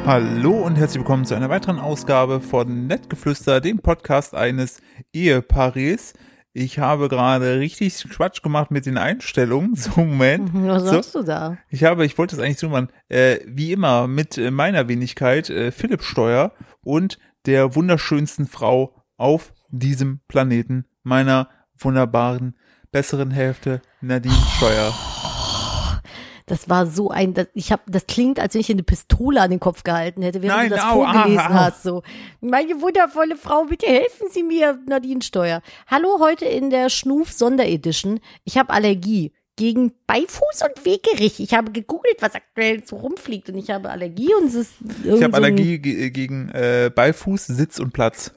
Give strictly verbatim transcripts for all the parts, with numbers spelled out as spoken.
Hallo und herzlich willkommen zu einer weiteren Ausgabe von Nettgeflüster, dem Podcast eines Ehepaares. Ich habe gerade richtig Quatsch gemacht mit den Einstellungen. So, Moment. Was so, sagst du da? Ich habe, ich wollte das eigentlich so machen, äh, wie immer mit äh, meiner Wenigkeit, äh, Philipp Steuer und der wunderschönsten Frau auf diesem Planeten, meiner wunderbaren, besseren Hälfte, Nadine Steuer. Das war so ein, das, ich habe, das klingt, als wenn ich dir eine Pistole an den Kopf gehalten hätte, während Nein, du das au, vorgelesen ah, ah. hast. So, meine wundervolle Frau, bitte helfen Sie mir, Nadine Steuer. Hallo, heute in der Schnuf-Sonderedition. Ich habe Allergie gegen Beifuß und Wegerich. Ich habe gegoogelt, was aktuell so rumfliegt, und ich habe Allergie und es ist irgendwie Ich habe so Allergie ge- gegen äh, Beifuß, Sitz und Platz.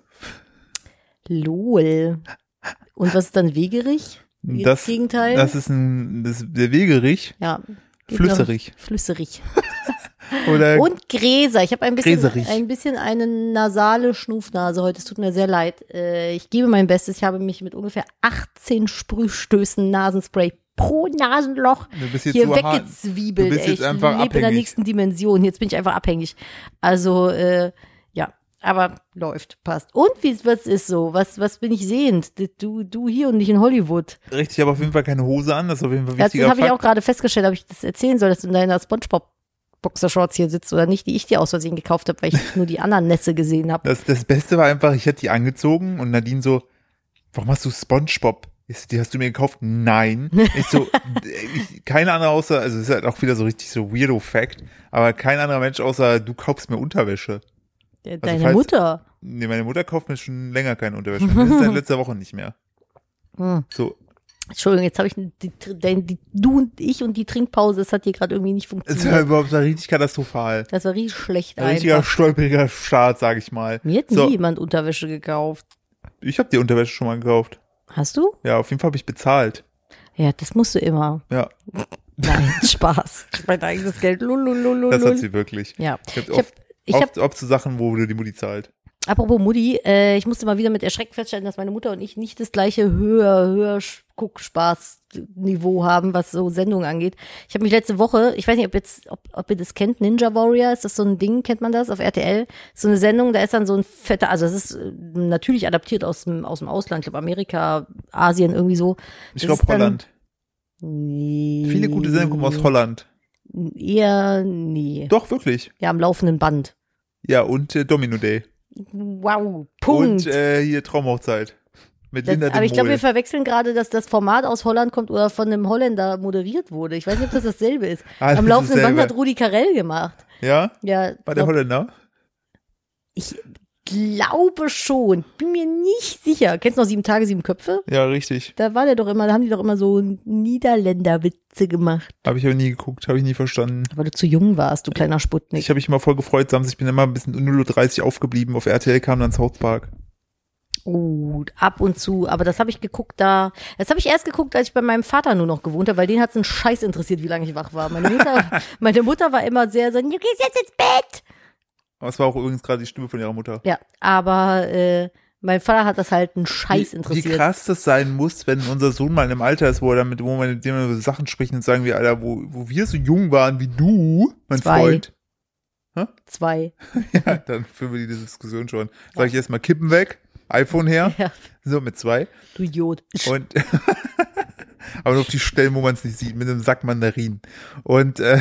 Lol. Und was ist dann Wegerich? Jetzt Das, Gegenteil? das ist ein, das, der Wegerich, ja. Flüsserich. Flüsserich. Oder Und Gräser. Ich habe ein bisschen, Gräserich. ein bisschen eine nasale Schnufnase heute. Es tut mir sehr leid. Äh, ich gebe mein Bestes. Ich habe mich mit ungefähr achtzehn Sprühstößen Nasenspray pro Nasenloch Du bist jetzt hier so hart. weggezwiebelt. Du bist Ey, jetzt ich einfach lebe in der abhängig. nächsten Dimension. Jetzt bin ich einfach abhängig. Also, äh, ja. Aber läuft, passt. Und wie, was ist so? Was, was bin ich sehend? Du, du hier und nicht in Hollywood. richtig, aber auf jeden Fall keine Hose an, das ist auf jeden Fall Das wichtiger habe ich Fakt. auch gerade festgestellt, ob ich das erzählen soll, dass du in deiner SpongeBob-Boxershorts hier sitzt oder nicht, die ich dir aus Versehen gekauft habe, weil ich nur die anderen Nässe gesehen habe. Das, das Beste war einfach, ich hätte die angezogen und Nadine so, warum hast du SpongeBob? Ich so, die hast du mir gekauft? Nein. Ich so, ich, keine andere außer, also es ist halt auch wieder so richtig so weirdo Fact, aber kein anderer Mensch außer du kaufst mir Unterwäsche. Deine falls- Mutter. Nee, meine Mutter kauft mir schon länger keine Unterwäsche. Das ist seit letzter Woche nicht mehr. Hm. So, Entschuldigung, jetzt habe ich die, die, die, du und ich und die Trinkpause, das hat hier gerade irgendwie nicht es war funktioniert. überhaupt so richtig katastrophal. Das war richtig schlecht Ein richtiger einfach. stolperiger Start, sag ich mal. Mir hat So. nie jemand Unterwäsche gekauft. Ich habe die Unterwäsche schon mal gekauft. Hast du? Ja, auf jeden Fall habe ich bezahlt. Ja, das musst du immer. Ja, Nein, Spaß. Mein eigenes Geld. Lulululul. das hat sie wirklich. Ja. Ich habe Ich hab, oft, ich hab, oft, oft so Sachen, wo du die Mutti zahlt. apropos Mutti, äh, ich musste mal wieder mit Erschrecken feststellen, dass meine Mutter und ich nicht das gleiche höher, höher Guckspaß-Niveau haben, was so Sendungen angeht. Ich habe mich letzte Woche, ich weiß nicht, ob jetzt, ob, ob ihr das kennt, Ninja Warrior, ist das so ein Ding, kennt man das auf R T L? So eine Sendung, da ist dann so ein fetter, also es ist äh, natürlich adaptiert aus dem, aus dem Ausland, ich glaube Amerika, Asien, irgendwie so. Ich Das glaube ist dann- Holland. Nee. Viele gute Sendungen kommen aus Holland. Eher nee. Doch, wirklich. Ja, am laufenden Band. Ja, und äh, Domino Day. Wow, Punkt. Und äh, hier Traumhochzeit. Mit Das, Linda aber de ich glaube, Mol. wir verwechseln gerade, dass das Format aus Holland kommt oder von einem Holländer moderiert wurde. Ich weiß nicht, ob das dasselbe ist. Ah, das Am ist laufenden Band dasselbe. hat Rudi Carell gemacht. Ja? Ja, War der glaub, Holländer? ich glaube schon. Bin mir nicht sicher. Kennst du noch Sieben Tage, Sieben Köpfe? Ja, richtig. Da war der doch immer, da haben die doch immer so Niederländerwitze gemacht. Habe ich aber nie geguckt, habe ich nie verstanden. Weil du zu jung warst, du kleiner Sputnik. Ich habe mich immer voll gefreut, Sams. Ich bin immer ein bisschen um null Uhr dreißig aufgeblieben. Auf R T L kam dann South Park. Oh, ab und zu. Aber das habe ich geguckt da. Das habe ich erst geguckt, als ich bei meinem Vater nur noch gewohnt habe, weil den hat es einen Scheiß interessiert, wie lange ich wach war. Meine Mutter, meine Mutter war immer sehr so, du gehst jetzt ins Bett. Aber es war auch übrigens gerade die Stimme von ihrer Mutter. Ja, aber äh, mein Vater hat das halt einen Scheiß Wie, wie interessiert. krass das sein muss, wenn unser Sohn mal in einem Alter ist, wo er damit, wo man mit dem über Sachen spricht und sagen wir, Alter, wo, wo wir so jung waren wie du, mein Zwei. Freund. Zwei. Ja, dann führen wir die Diskussion schon. Sag ich erstmal Kippen weg, iPhone her, Ja, so mit zwei. du Idiot. Und aber nur auf die Stellen, wo man es nicht sieht, mit einem Sack Mandarinen. Und äh,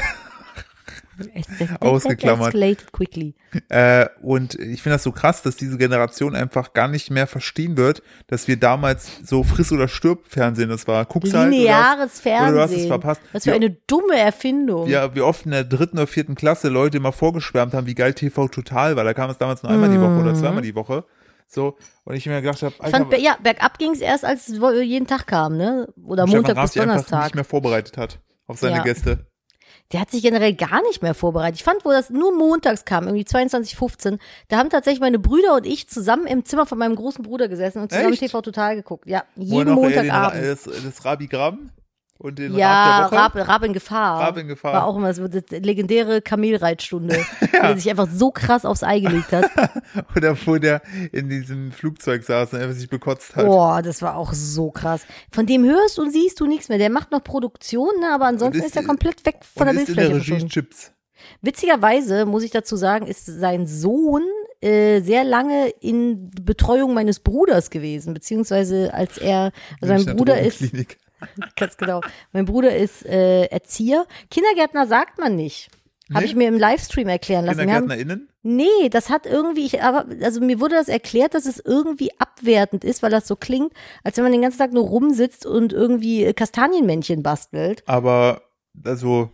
Ausgeklammert. Escalated quickly. Äh, und ich finde das so krass, dass diese Generation einfach gar nicht mehr verstehen wird, dass wir damals so Friss- oder Stirb-Fernsehen das war. Guckst halt oder Lineares hast, oder du hast es Fernsehen. verpasst. Was für Wie- eine dumme Erfindung. Ja, wie oft in der dritten oder vierten Klasse Leute immer vorgeschwärmt haben, wie geil T V Total war. Da kam es damals nur einmal die Woche oder zweimal die Woche. So, und ich mir gedacht habe, Ich fand, ja, bergab ging es erst, als es wo- jeden Tag kam, ne? Oder Montag bis einfach Donnerstag. nicht mehr vorbereitet hat auf seine Ja. Gäste. Der hat sich generell gar nicht mehr vorbereitet. Ich fand, wo das nur montags kam, irgendwie zweiundzwanzig fünfzehn, da haben tatsächlich meine Brüder und ich zusammen im Zimmer von meinem großen Bruder gesessen und zusammen Echt? T V Total geguckt. Ja, Wo er jeden noch, äh, den Ra- Montagabend. Das, das Rabigramm und den Ja, Rab der Woche. Rab, Rab in Gefahr. Rab in Gefahr. War auch immer so eine legendäre Kamelreitstunde, wo er sich einfach so krass aufs Ei gelegt hat. Oder wo der in diesem Flugzeug saß und einfach sich bekotzt hat. Boah, das war auch so krass. Von dem hörst und siehst du nichts mehr. Der macht noch Produktion, ne, aber ansonsten Und ist, er komplett weg von und der ist in der Bildfläche Regie verschwunden. Chips. Witzigerweise, muss ich dazu sagen, ist sein Sohn äh, sehr lange in Betreuung meines Bruders gewesen, beziehungsweise als er, also mein Bruder ist, ganz genau, mein Bruder ist äh, Erzieher. Kindergärtner sagt man nicht. Nee? Habe ich mir im Livestream erklären lassen. KindergärtnerInnen? Nee, das hat irgendwie, ich, aber, also mir wurde das erklärt, dass es irgendwie abwertend ist, weil das so klingt, als wenn man den ganzen Tag nur rumsitzt und irgendwie Kastanienmännchen bastelt. Aber, also.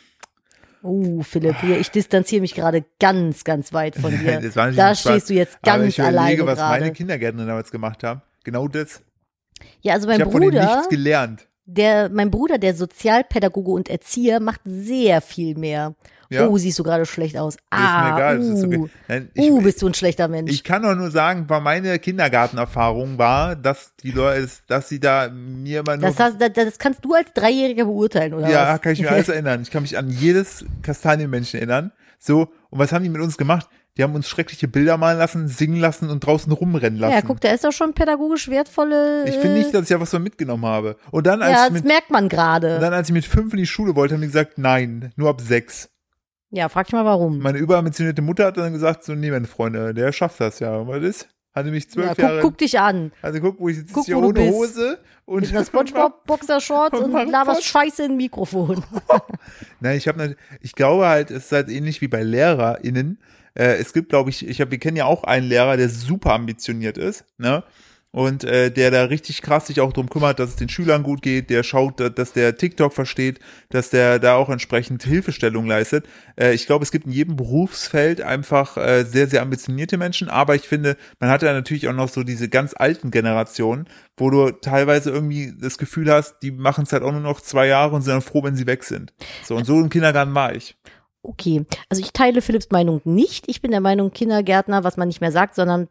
Oh, Philipp, hier, ich distanziere mich gerade ganz, ganz weit von dir. Das war nicht da Spaß. Stehst du jetzt ganz aber ich alleine überlege, was gerade. meine Kindergärtner damals gemacht haben. Genau das. Ja, also mein ich habe von Bruder, denen nichts gelernt. Der, mein Bruder, der Sozialpädagoge und Erzieher, macht sehr viel mehr. Ja. Oh, siehst du gerade schlecht aus. Ist Ah, mir egal, uh, das ist okay. Nein, ich, uh, bist du ein schlechter Mensch. Ich kann doch nur sagen, war meine Kindergartenerfahrung war, dass die Leute, dass sie da mir immer nur. Das, hast, das, das kannst du als Dreijähriger beurteilen, oder ja, was? kann ich mir alles erinnern. Ich kann mich an jedes Kastanienmännchen erinnern. So, und was haben die mit uns gemacht? Die haben uns schreckliche Bilder malen lassen, singen lassen und draußen rumrennen lassen. Ja, guck, da ist doch schon pädagogisch wertvolle. Ich finde nicht, dass ich ja was so mitgenommen habe. Und dann, als ja, ich das mit, merkt man gerade. und dann, als ich mit fünf in die Schule wollte, haben die gesagt, nein, nur ab sechs. Ja, frag dich mal warum. Meine überambitionierte Mutter hat dann gesagt, so, nee, meine Freunde, der schafft das ja. Und was ist? Hatte mich zwölf ja, guck, Jahre. guck dich an. Also guck, wo ich sitze Guck, hier wo du ohne bist. Hose. Und Mit einer Spongebob-Boxershorts und, mach und laberst was. Scheiße in ein Mikrofon. Nein, ich habe, ich glaube halt, es ist halt ähnlich wie bei LehrerInnen. Äh, es gibt, glaube ich, ich hab, wir kennen ja auch einen Lehrer, der super ambitioniert ist, ne? Und äh, der da richtig krass sich auch drum kümmert, dass es den Schülern gut geht, der schaut, dass der TikTok versteht, dass der da auch entsprechend Hilfestellung leistet. Äh, ich glaube, es gibt in jedem Berufsfeld einfach äh, sehr, sehr ambitionierte Menschen, aber ich finde, man hat ja natürlich auch noch so diese ganz alten Generationen, wo du teilweise irgendwie das Gefühl hast, die machen es halt auch nur noch zwei Jahre und sind dann froh, wenn sie weg sind. So, und so im Kindergarten war ich. Okay, also ich teile Philipps Meinung nicht. Ich bin der Meinung, Kindergärtner, was man nicht mehr sagt, sondern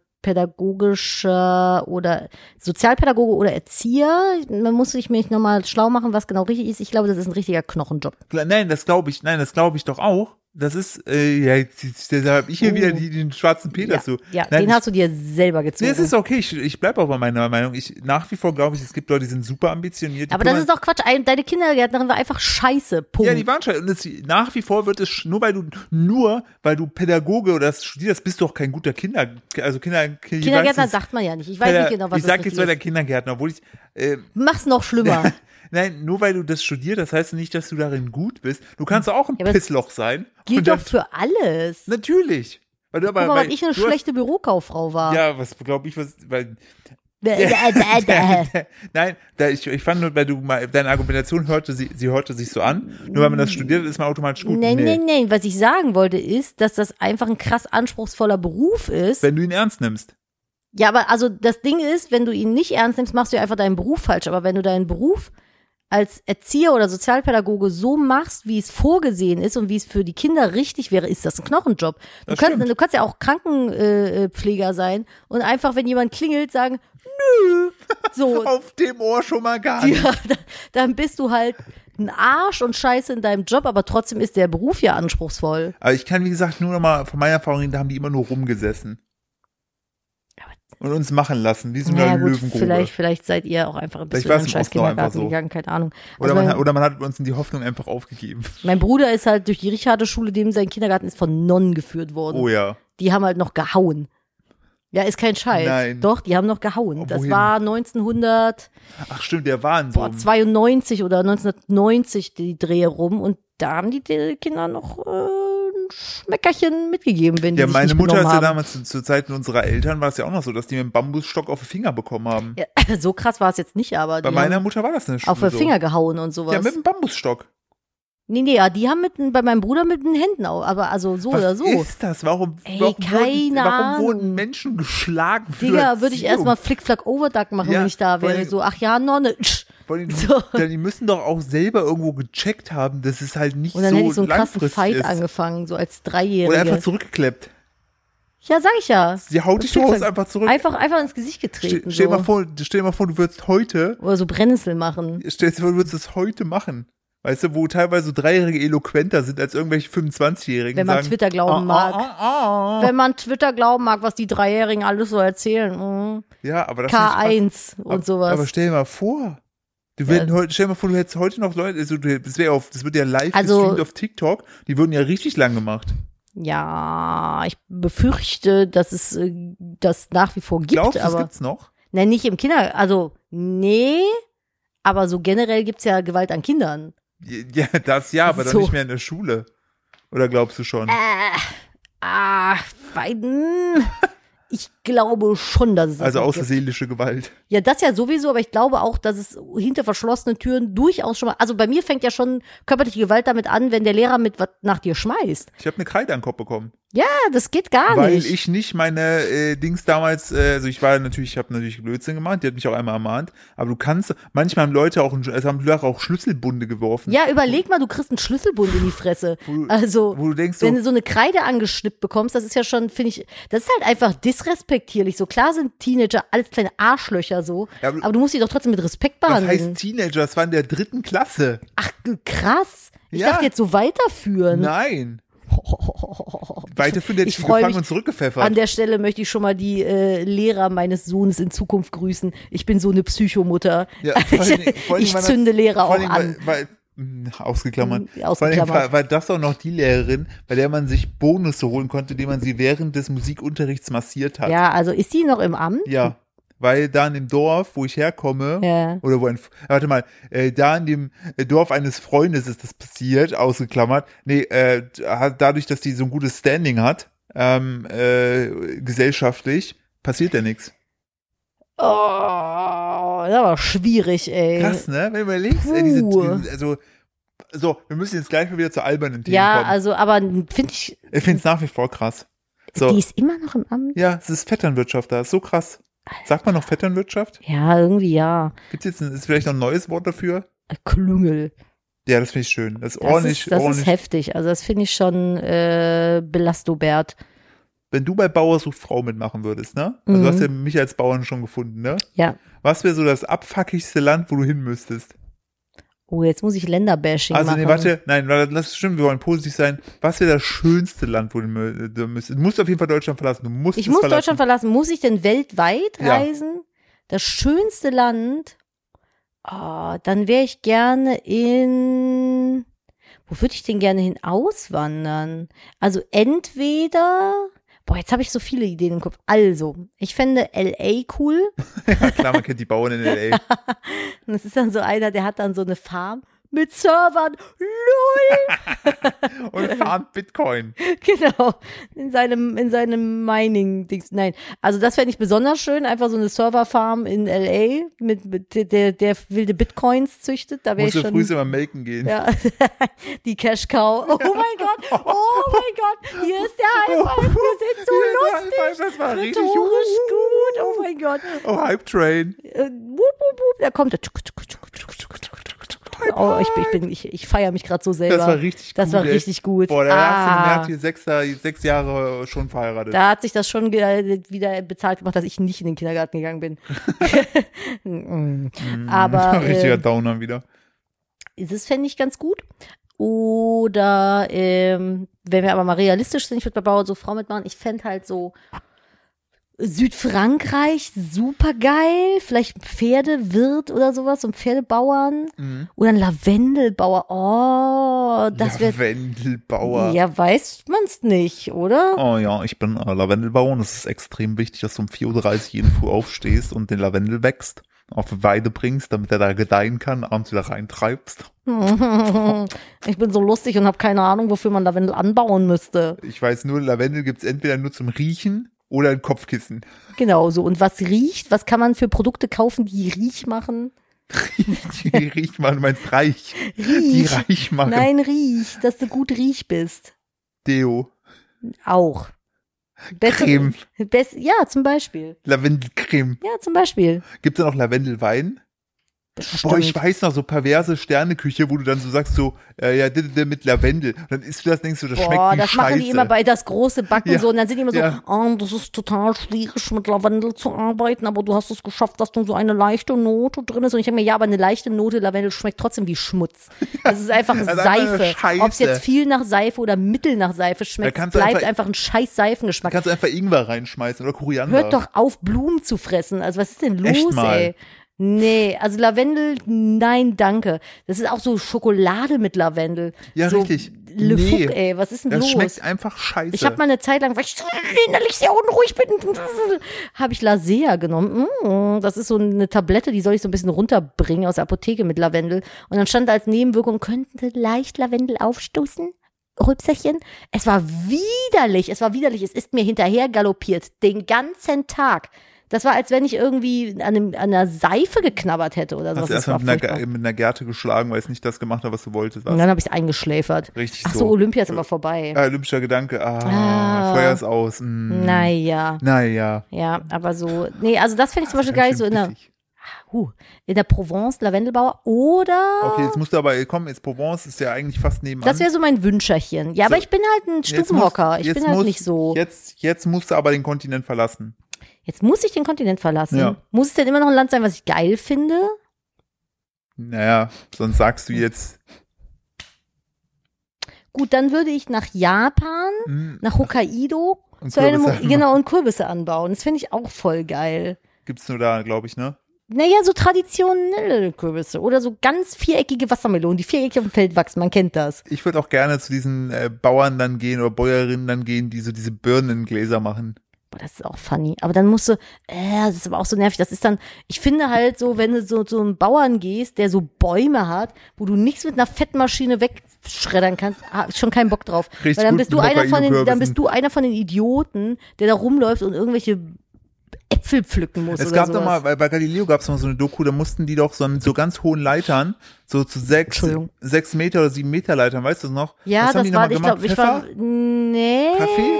pädagogischer oder Sozialpädagoge oder Erzieher. Man muss sich mich nochmal schlau machen, was genau richtig ist. Ich glaube, das ist ein richtiger Knochenjob. Nein, das glaube ich, nein, das glaube ich doch auch. Das ist, äh, ja, jetzt, da habe ich hier Oh. wieder die, den schwarzen Peter Ja, so. ja Nein, den ich, hast du dir selber gezogen. nee, es ist okay, ich, ich bleibe aber bei meiner Meinung. Ich, nach wie vor glaube ich, es gibt Leute, die sind super ambitioniert. Die Aber das kümmern- ist doch Quatsch. Ein- Deine Kindergärtnerin war einfach scheiße. Punkt. Ja, die waren schon. Und es, nach wie vor wird es, nur weil du, nur weil du Pädagoge oder das studierst, bist du auch kein guter Kinder, also Kinder, Kindergärtner sagt man ja nicht. Ich weiß Päda- nicht genau, was Ich sag das jetzt richtig weiter ist. Kindergärtner, obwohl ich, äh, Mach's noch schlimmer. nein, nur weil du das studierst, das heißt nicht, dass du darin gut bist. Du kannst auch ein Ja, aber es Pissloch sein. Gilt Und dann- doch für alles. Natürlich. Weil du aber, Guck mal, weil weil ich eine du hast- schlechte Bürokauffrau war. Ja, was glaube ich, was, weil, Bäh, bäh, bäh, bäh. nein, da ich, ich fand nur, weil du mal, deine Argumentation hörte, sie, sie hörte sich so an, nur weil man das studiert, ist man automatisch gut. Nee, nee, nee. Was ich sagen wollte ist, dass das einfach ein krass anspruchsvoller Beruf ist. Wenn du ihn ernst nimmst. Ja, aber also das Ding ist, wenn du ihn nicht ernst nimmst, machst du ja einfach deinen Beruf falsch. Aber wenn du deinen Beruf als Erzieher oder Sozialpädagoge so machst, wie es vorgesehen ist und wie es für die Kinder richtig wäre, ist das ein Knochenjob. Du, Das kannst, stimmt. du kannst ja auch Krankenpfleger sein und einfach, wenn jemand klingelt, sagen, nö. So, Auf dem Ohr schon mal gar nicht. ja, da- dann bist du halt ein Arsch und scheiße in deinem Job, aber trotzdem ist der Beruf ja anspruchsvoll. Aber ich kann, wie gesagt, nur noch mal von meiner Erfahrung reden, da haben die immer nur rumgesessen. Und uns machen lassen, wie so eine Naja, gut, Löwengrube. vielleicht, vielleicht seid ihr auch einfach ein bisschen Vielleicht war in es den im scheiß Osten auch einfach Kindergarten so. gegangen, keine Ahnung. Oder, Also man, mein, hat- oder man hat uns in die Hoffnung einfach aufgegeben. mein Bruder ist halt durch die Richarde-Schule, dem sein Kindergarten ist von Nonnen geführt worden. Oh ja. Die haben halt noch gehauen. Ja, ist kein Scheiß. Nein. Doch, die haben noch gehauen. Oh, das wohin? war neunzehnhundertzweiundneunzig Ach stimmt, der war in so einem- oder neunzehnhundertneunzig die Drehe rum und da haben die, die Kinder noch äh, ein Schmeckerchen mitgegeben, wenn die Ja, sich meine nicht Mutter ist benommen ja haben. damals zu, zu Zeiten unserer Eltern war es ja auch noch so, dass die mit dem Bambusstock auf den Finger bekommen haben. Ja, so krass war es jetzt nicht, aber Bei die meiner haben Mutter war das nicht auf den Finger gehauen und sowas. Ja, mit dem Bambusstock. Nee, nee, ja, die haben mit, bei meinem Bruder mit den Händen auch, aber also so Was oder so. ist das? Warum, Ey, warum, keine wurden, warum Ahnung. wurden Menschen geschlagen für Digga, würde ich Erziehung? erstmal Flick-Flack Overduck machen, Ja, wenn ich da vor wäre. allem- So, ach ja, Nonne. tsch. Vor allem, So. die, die müssen doch auch selber irgendwo gecheckt haben, dass es halt nicht Und dann so hätte ich so einen krassen langfristig Fight ist. angefangen, so als Oder einfach Dreijährige. zurückgekleppt. Ja, sag ich ja. Sie haut dich Flick-Flack. raus einfach zurück. Einfach, einfach ins Gesicht Ste getreten. stell, so. mal vor, stell dir mal vor, du würdest heute, Oder so Brennnessel machen. stell dir vor, du würdest es heute machen. Weißt du, wo teilweise so Dreijährige eloquenter sind als irgendwelche fünfundzwanzigjährigen. Wenn man sagen, Twitter glauben mag. Ah, ah, ah. Wenn man Twitter glauben mag, was die Dreijährigen alles so erzählen. Mhm. Ja, aber das K ist nicht krass. eins aber, und sowas. Aber stell dir mal vor, Du werden heute, stell dir mal vor, du hättest heute noch Leute, also du, das wäre auf, das wird ja live Also- gestreamt auf TikTok, die wurden ja richtig lang gemacht. Ja, ich befürchte, dass es äh, das nach wie vor gibt, Glaubst du, das aber gibt's noch? nein, nicht im Kinder, also nee, aber so generell gibt's ja Gewalt an Kindern. Ja, das ja, aber So. doch nicht mehr in der Schule. Oder glaubst du schon? Äh, ah, Biden. Ich glaube schon, dass es das Also noch gibt. außerseelische Gewalt. Ja, das ja sowieso, aber ich glaube auch, dass es hinter verschlossenen Türen durchaus schon mal, also bei mir fängt ja schon körperliche Gewalt damit an, wenn der Lehrer mit was nach dir schmeißt. Ich habe eine Kreide an den Kopf bekommen. Ja, das geht gar Weil nicht. ich nicht meine äh, Dings damals, äh, also ich war natürlich, ich habe natürlich Blödsinn gemacht, die hat mich auch einmal ermahnt, aber du kannst, manchmal haben Leute auch, es haben Lehrer auch Schlüsselbunde geworfen. Ja, überleg mal, du kriegst einen Schlüsselbund in die Fresse. Wo du- Also, wo du denkst so- wenn du so eine Kreide angeschnippt bekommst, das ist ja schon, finde ich, das ist halt einfach disrespektierlich. So klar sind Teenager alles kleine Arschlöcher so, Ja, aber- aber du musst sie doch trotzdem mit Respekt Was behandeln. heißt Teenager? Das war in der dritten Klasse. Ach, krass. Ich Ja. dachte jetzt so weiterführen. Nein. Weiterführend hätte ich Ich die freu gefangen mich- und zurückgepfeffert. An der Stelle möchte ich schon mal die äh, Lehrer meines Sohnes in Zukunft grüßen. Ich bin so eine Psychomutter. Ja, vor allen Dingen- vor allen ich Dingen war das- zünde Lehrer vor auch allen Dingen, an. Weil, weil, mh, ausgeklammert. Mhm, Vor allen ausgeklammert. Dingen war, war das auch noch die Lehrerin, bei der man sich Bonusse holen konnte, indem man sie während des Musikunterrichts massiert hat. Ja, also ist sie noch im Amt? Ja, weil da in dem Dorf, wo ich herkomme, Ja. oder wo ein, warte mal, äh, da in dem äh, Dorf eines Freundes ist das passiert, ausgeklammert. Nee, äh, hat- dadurch, dass die so ein gutes Standing hat, ähm, äh, gesellschaftlich, passiert ja nichts. Oh, das war schwierig, ey. Krass, ne? Wenn du überlegst, ey, diese, Puh. diese, also, so, wir müssen jetzt gleich mal wieder zu albernen Themen Ja, kommen. also, aber finde ich, Ich finde es nach wie vor krass. So, die ist immer noch im Amt? ja, es ist Vetternwirtschaft da, ist so krass. Sagt man noch Vetternwirtschaft? Ja, irgendwie ja. Gibt's jetzt ein, ist vielleicht noch ein neues Wort dafür? Klüngel. Ja, das finde ich schön. Das ist Das, ordentlich, ist, das ordentlich. ist heftig. Also das finde ich schon äh, belastobert. Wenn du bei Bauer sucht Frau mitmachen würdest, ne? Also Mhm. du hast ja mich als Bauern schon gefunden, ne? Ja. Was wäre so das abfuckigste Land, wo du hin müsstest? Oh, jetzt muss ich Länderbashing Also machen. nee, warte, nein, warte, das stimmt, wir wollen positiv sein. Was wäre das schönste Land, wo du, mü- du müsstest? Du musst auf jeden Fall Deutschland verlassen. Du musst Ich es muss verlassen. Deutschland verlassen. Muss ich denn weltweit Ja. reisen? Das schönste Land? Oh, dann wäre ich gerne in. Wo würde ich denn gerne hin auswandern? Also entweder. Boah, jetzt habe ich so viele Ideen im Kopf. Also, ich fände L A cool. Ja, klar, man kennt die Bauern in L A. Und das ist dann so einer, der hat dann so eine Farm mit Servern. Lol. Und fahren Bitcoin. Genau. In seinem, in seinem Mining-Dings. Nein. Also das fände ich besonders schön. Einfach so eine Serverfarm in L A mit, mit der, der wilde Bitcoins züchtet. Da wäre ich Musst du schon. früh immer melken gehen. Ja, die Cash Cow. Oh mein Gott, oh mein Gott, hier ist der High Five, wir sind so Ja, lustig. Das war richtig Rhetorisch gut, oh mein Gott. Oh, Hype Train. Äh, wup, wup, wup, da kommt der. Oh, ich, bin- ich, bin, ich, ich feiere mich gerade so selber. Das war richtig Das gut. war ey. richtig gut. Boah, der Ah. hat hier sechs, sechs Jahre schon verheiratet. Da hat sich das schon ge- wieder bezahlt gemacht, dass ich nicht in den Kindergarten gegangen bin. Mm. Aber Richtiger äh, Downer wieder. das fände ich ganz gut. Oder ähm, wenn wir aber mal realistisch sind, ich würde bei Bauer so Frau mitmachen, ich fände halt so Südfrankreich super geil, vielleicht ein Pferdewirt oder sowas, so ein Pferdebauern Mhm. oder ein Lavendelbauer. Oh, das wäre Lavendelbauer. ja, weiß man's nicht, oder? Oh ja, ich bin äh, Lavendelbauer und es ist extrem wichtig, dass du um vier Uhr dreißig jeden Früh aufstehst und den Lavendel wächst, auf die Weide bringst, damit er da gedeihen kann, abends wieder reintreibst. Ich bin so lustig und habe keine Ahnung, wofür man Lavendel anbauen müsste. Ich weiß nur, Lavendel gibt's entweder nur zum Riechen oder ein Kopfkissen. Genau so. Und was riecht? Was kann man für Produkte kaufen, die riech machen? Die riecht man, du meinst reich. Die Riech. reich machen. Nein, riech, dass du gut riech bist. Deo. Auch. Besser, Creme. Bess, ja, zum Beispiel. Lavendelcreme. Ja, zum Beispiel. Gibt's da noch Lavendelwein? Boah, ich weiß noch, so perverse Sterneküche, wo du dann so sagst, so, äh, ja, d- d- mit Lavendel. Und dann isst du das, denkst du, das schmeckt Boah, wie das Scheiße. machen die immer bei das große Backen Ja, so. Und dann sind die immer so, ja. oh, das ist total schwierig, mit Lavendel zu arbeiten, aber du hast es geschafft, dass du so eine leichte Note drin ist. Und ich denke mir, ja, aber eine leichte Note Lavendel schmeckt trotzdem wie Schmutz. Das ist einfach Das ist einfach eine Seife. Scheiße. Ob es jetzt viel nach Seife oder mittel nach Seife schmeckt, Da es kannst du bleibt einfach- einfach, ein scheiß Da Seifengeschmack. kannst du einfach Ingwer reinschmeißen oder Koriander. Hört doch auf, Blumen zu fressen. Also was ist denn Echt los, mal. ey? Nee, also Lavendel, nein, danke. Das ist auch so Schokolade mit Lavendel. Ja, so richtig. Le Nee. Fouque, ey, was ist denn Das los? schmeckt einfach scheiße. Ich habe mal eine Zeit lang, weil ich so innerlich sehr unruhig bin, habe ich Lasea genommen. Mm, das ist so eine Tablette, die soll ich so ein bisschen runterbringen aus der Apotheke mit Lavendel. Und dann stand da als Nebenwirkung, könnte leicht Lavendel aufstoßen. Rübserchen. Es war widerlich, es war widerlich. Es ist mir hinterher galoppiert, den ganzen Tag. Das war, als wenn ich irgendwie an, einem, an einer Seife geknabbert hätte oder so. Hast du erstmal mit, einer- mit einer Gerte geschlagen, weil es nicht das gemacht hat, was du wolltest. Und Was? dann habe ich es eingeschläfert. Richtig Ach so, so. Olympia ist aber vorbei. Ah, olympischer Gedanke. Ah, Ah. Feuer ist aus. Mm. Naja. Naja. Ja, aber so, nee, also das finde ich zum Beispiel geil, so in der, Bissig. huh, in der Provence, Lavendelbauer oder, Okay, jetzt musst du aber, komm, jetzt Provence ist ja eigentlich fast nebenan. das wäre so mein Wünscherchen. Ja, aber So. ich bin halt ein Jetzt Stubenhocker, musst- ich jetzt bin halt musst- nicht so. Jetzt, jetzt musst du aber den Kontinent verlassen. Jetzt muss ich den Kontinent verlassen. Ja. Muss es denn immer noch ein Land sein, was ich geil finde? Naja, sonst sagst du jetzt, Gut, dann würde ich nach Japan, hm, nach Hokkaido, und zu einem, Kürbisse genau, und Kürbisse anbauen. Das finde ich auch voll geil. gibt's nur da, glaube ich, ne? Naja, so traditionelle Kürbisse oder so ganz viereckige Wassermelonen, die viereckig auf dem Feld wachsen, man kennt das. Ich würde auch gerne zu diesen äh, Bauern dann gehen oder Bäuerinnen dann gehen, die so diese Birnengläser machen. Boah, das ist auch funny. Aber dann musst du, äh, das ist aber auch so nervig. Das ist dann, ich finde halt so, wenn du so zu einem Bauern gehst, der so Bäume hat, wo du nichts mit einer Fettmaschine wegschreddern kannst, hab ich schon keinen Bock drauf. Richtig Weil dann gut bist du mit einer von den, dann Hokkaido-Kürbissen. bist du einer von den Idioten, der da rumläuft und irgendwelche Äpfel pflücken muss Es oder gab sowas. doch mal, bei, bei Galileo gab es mal so eine Doku, da mussten die doch so mit so ganz hohen Leitern, so zu sechs, Entschuldigung. sechs Meter oder sieben Meter Leitern, weißt du das noch? Ja, Was haben das die war, nochmal ich gemacht? glaube, ich war, Pfeffer? nee. Kaffee?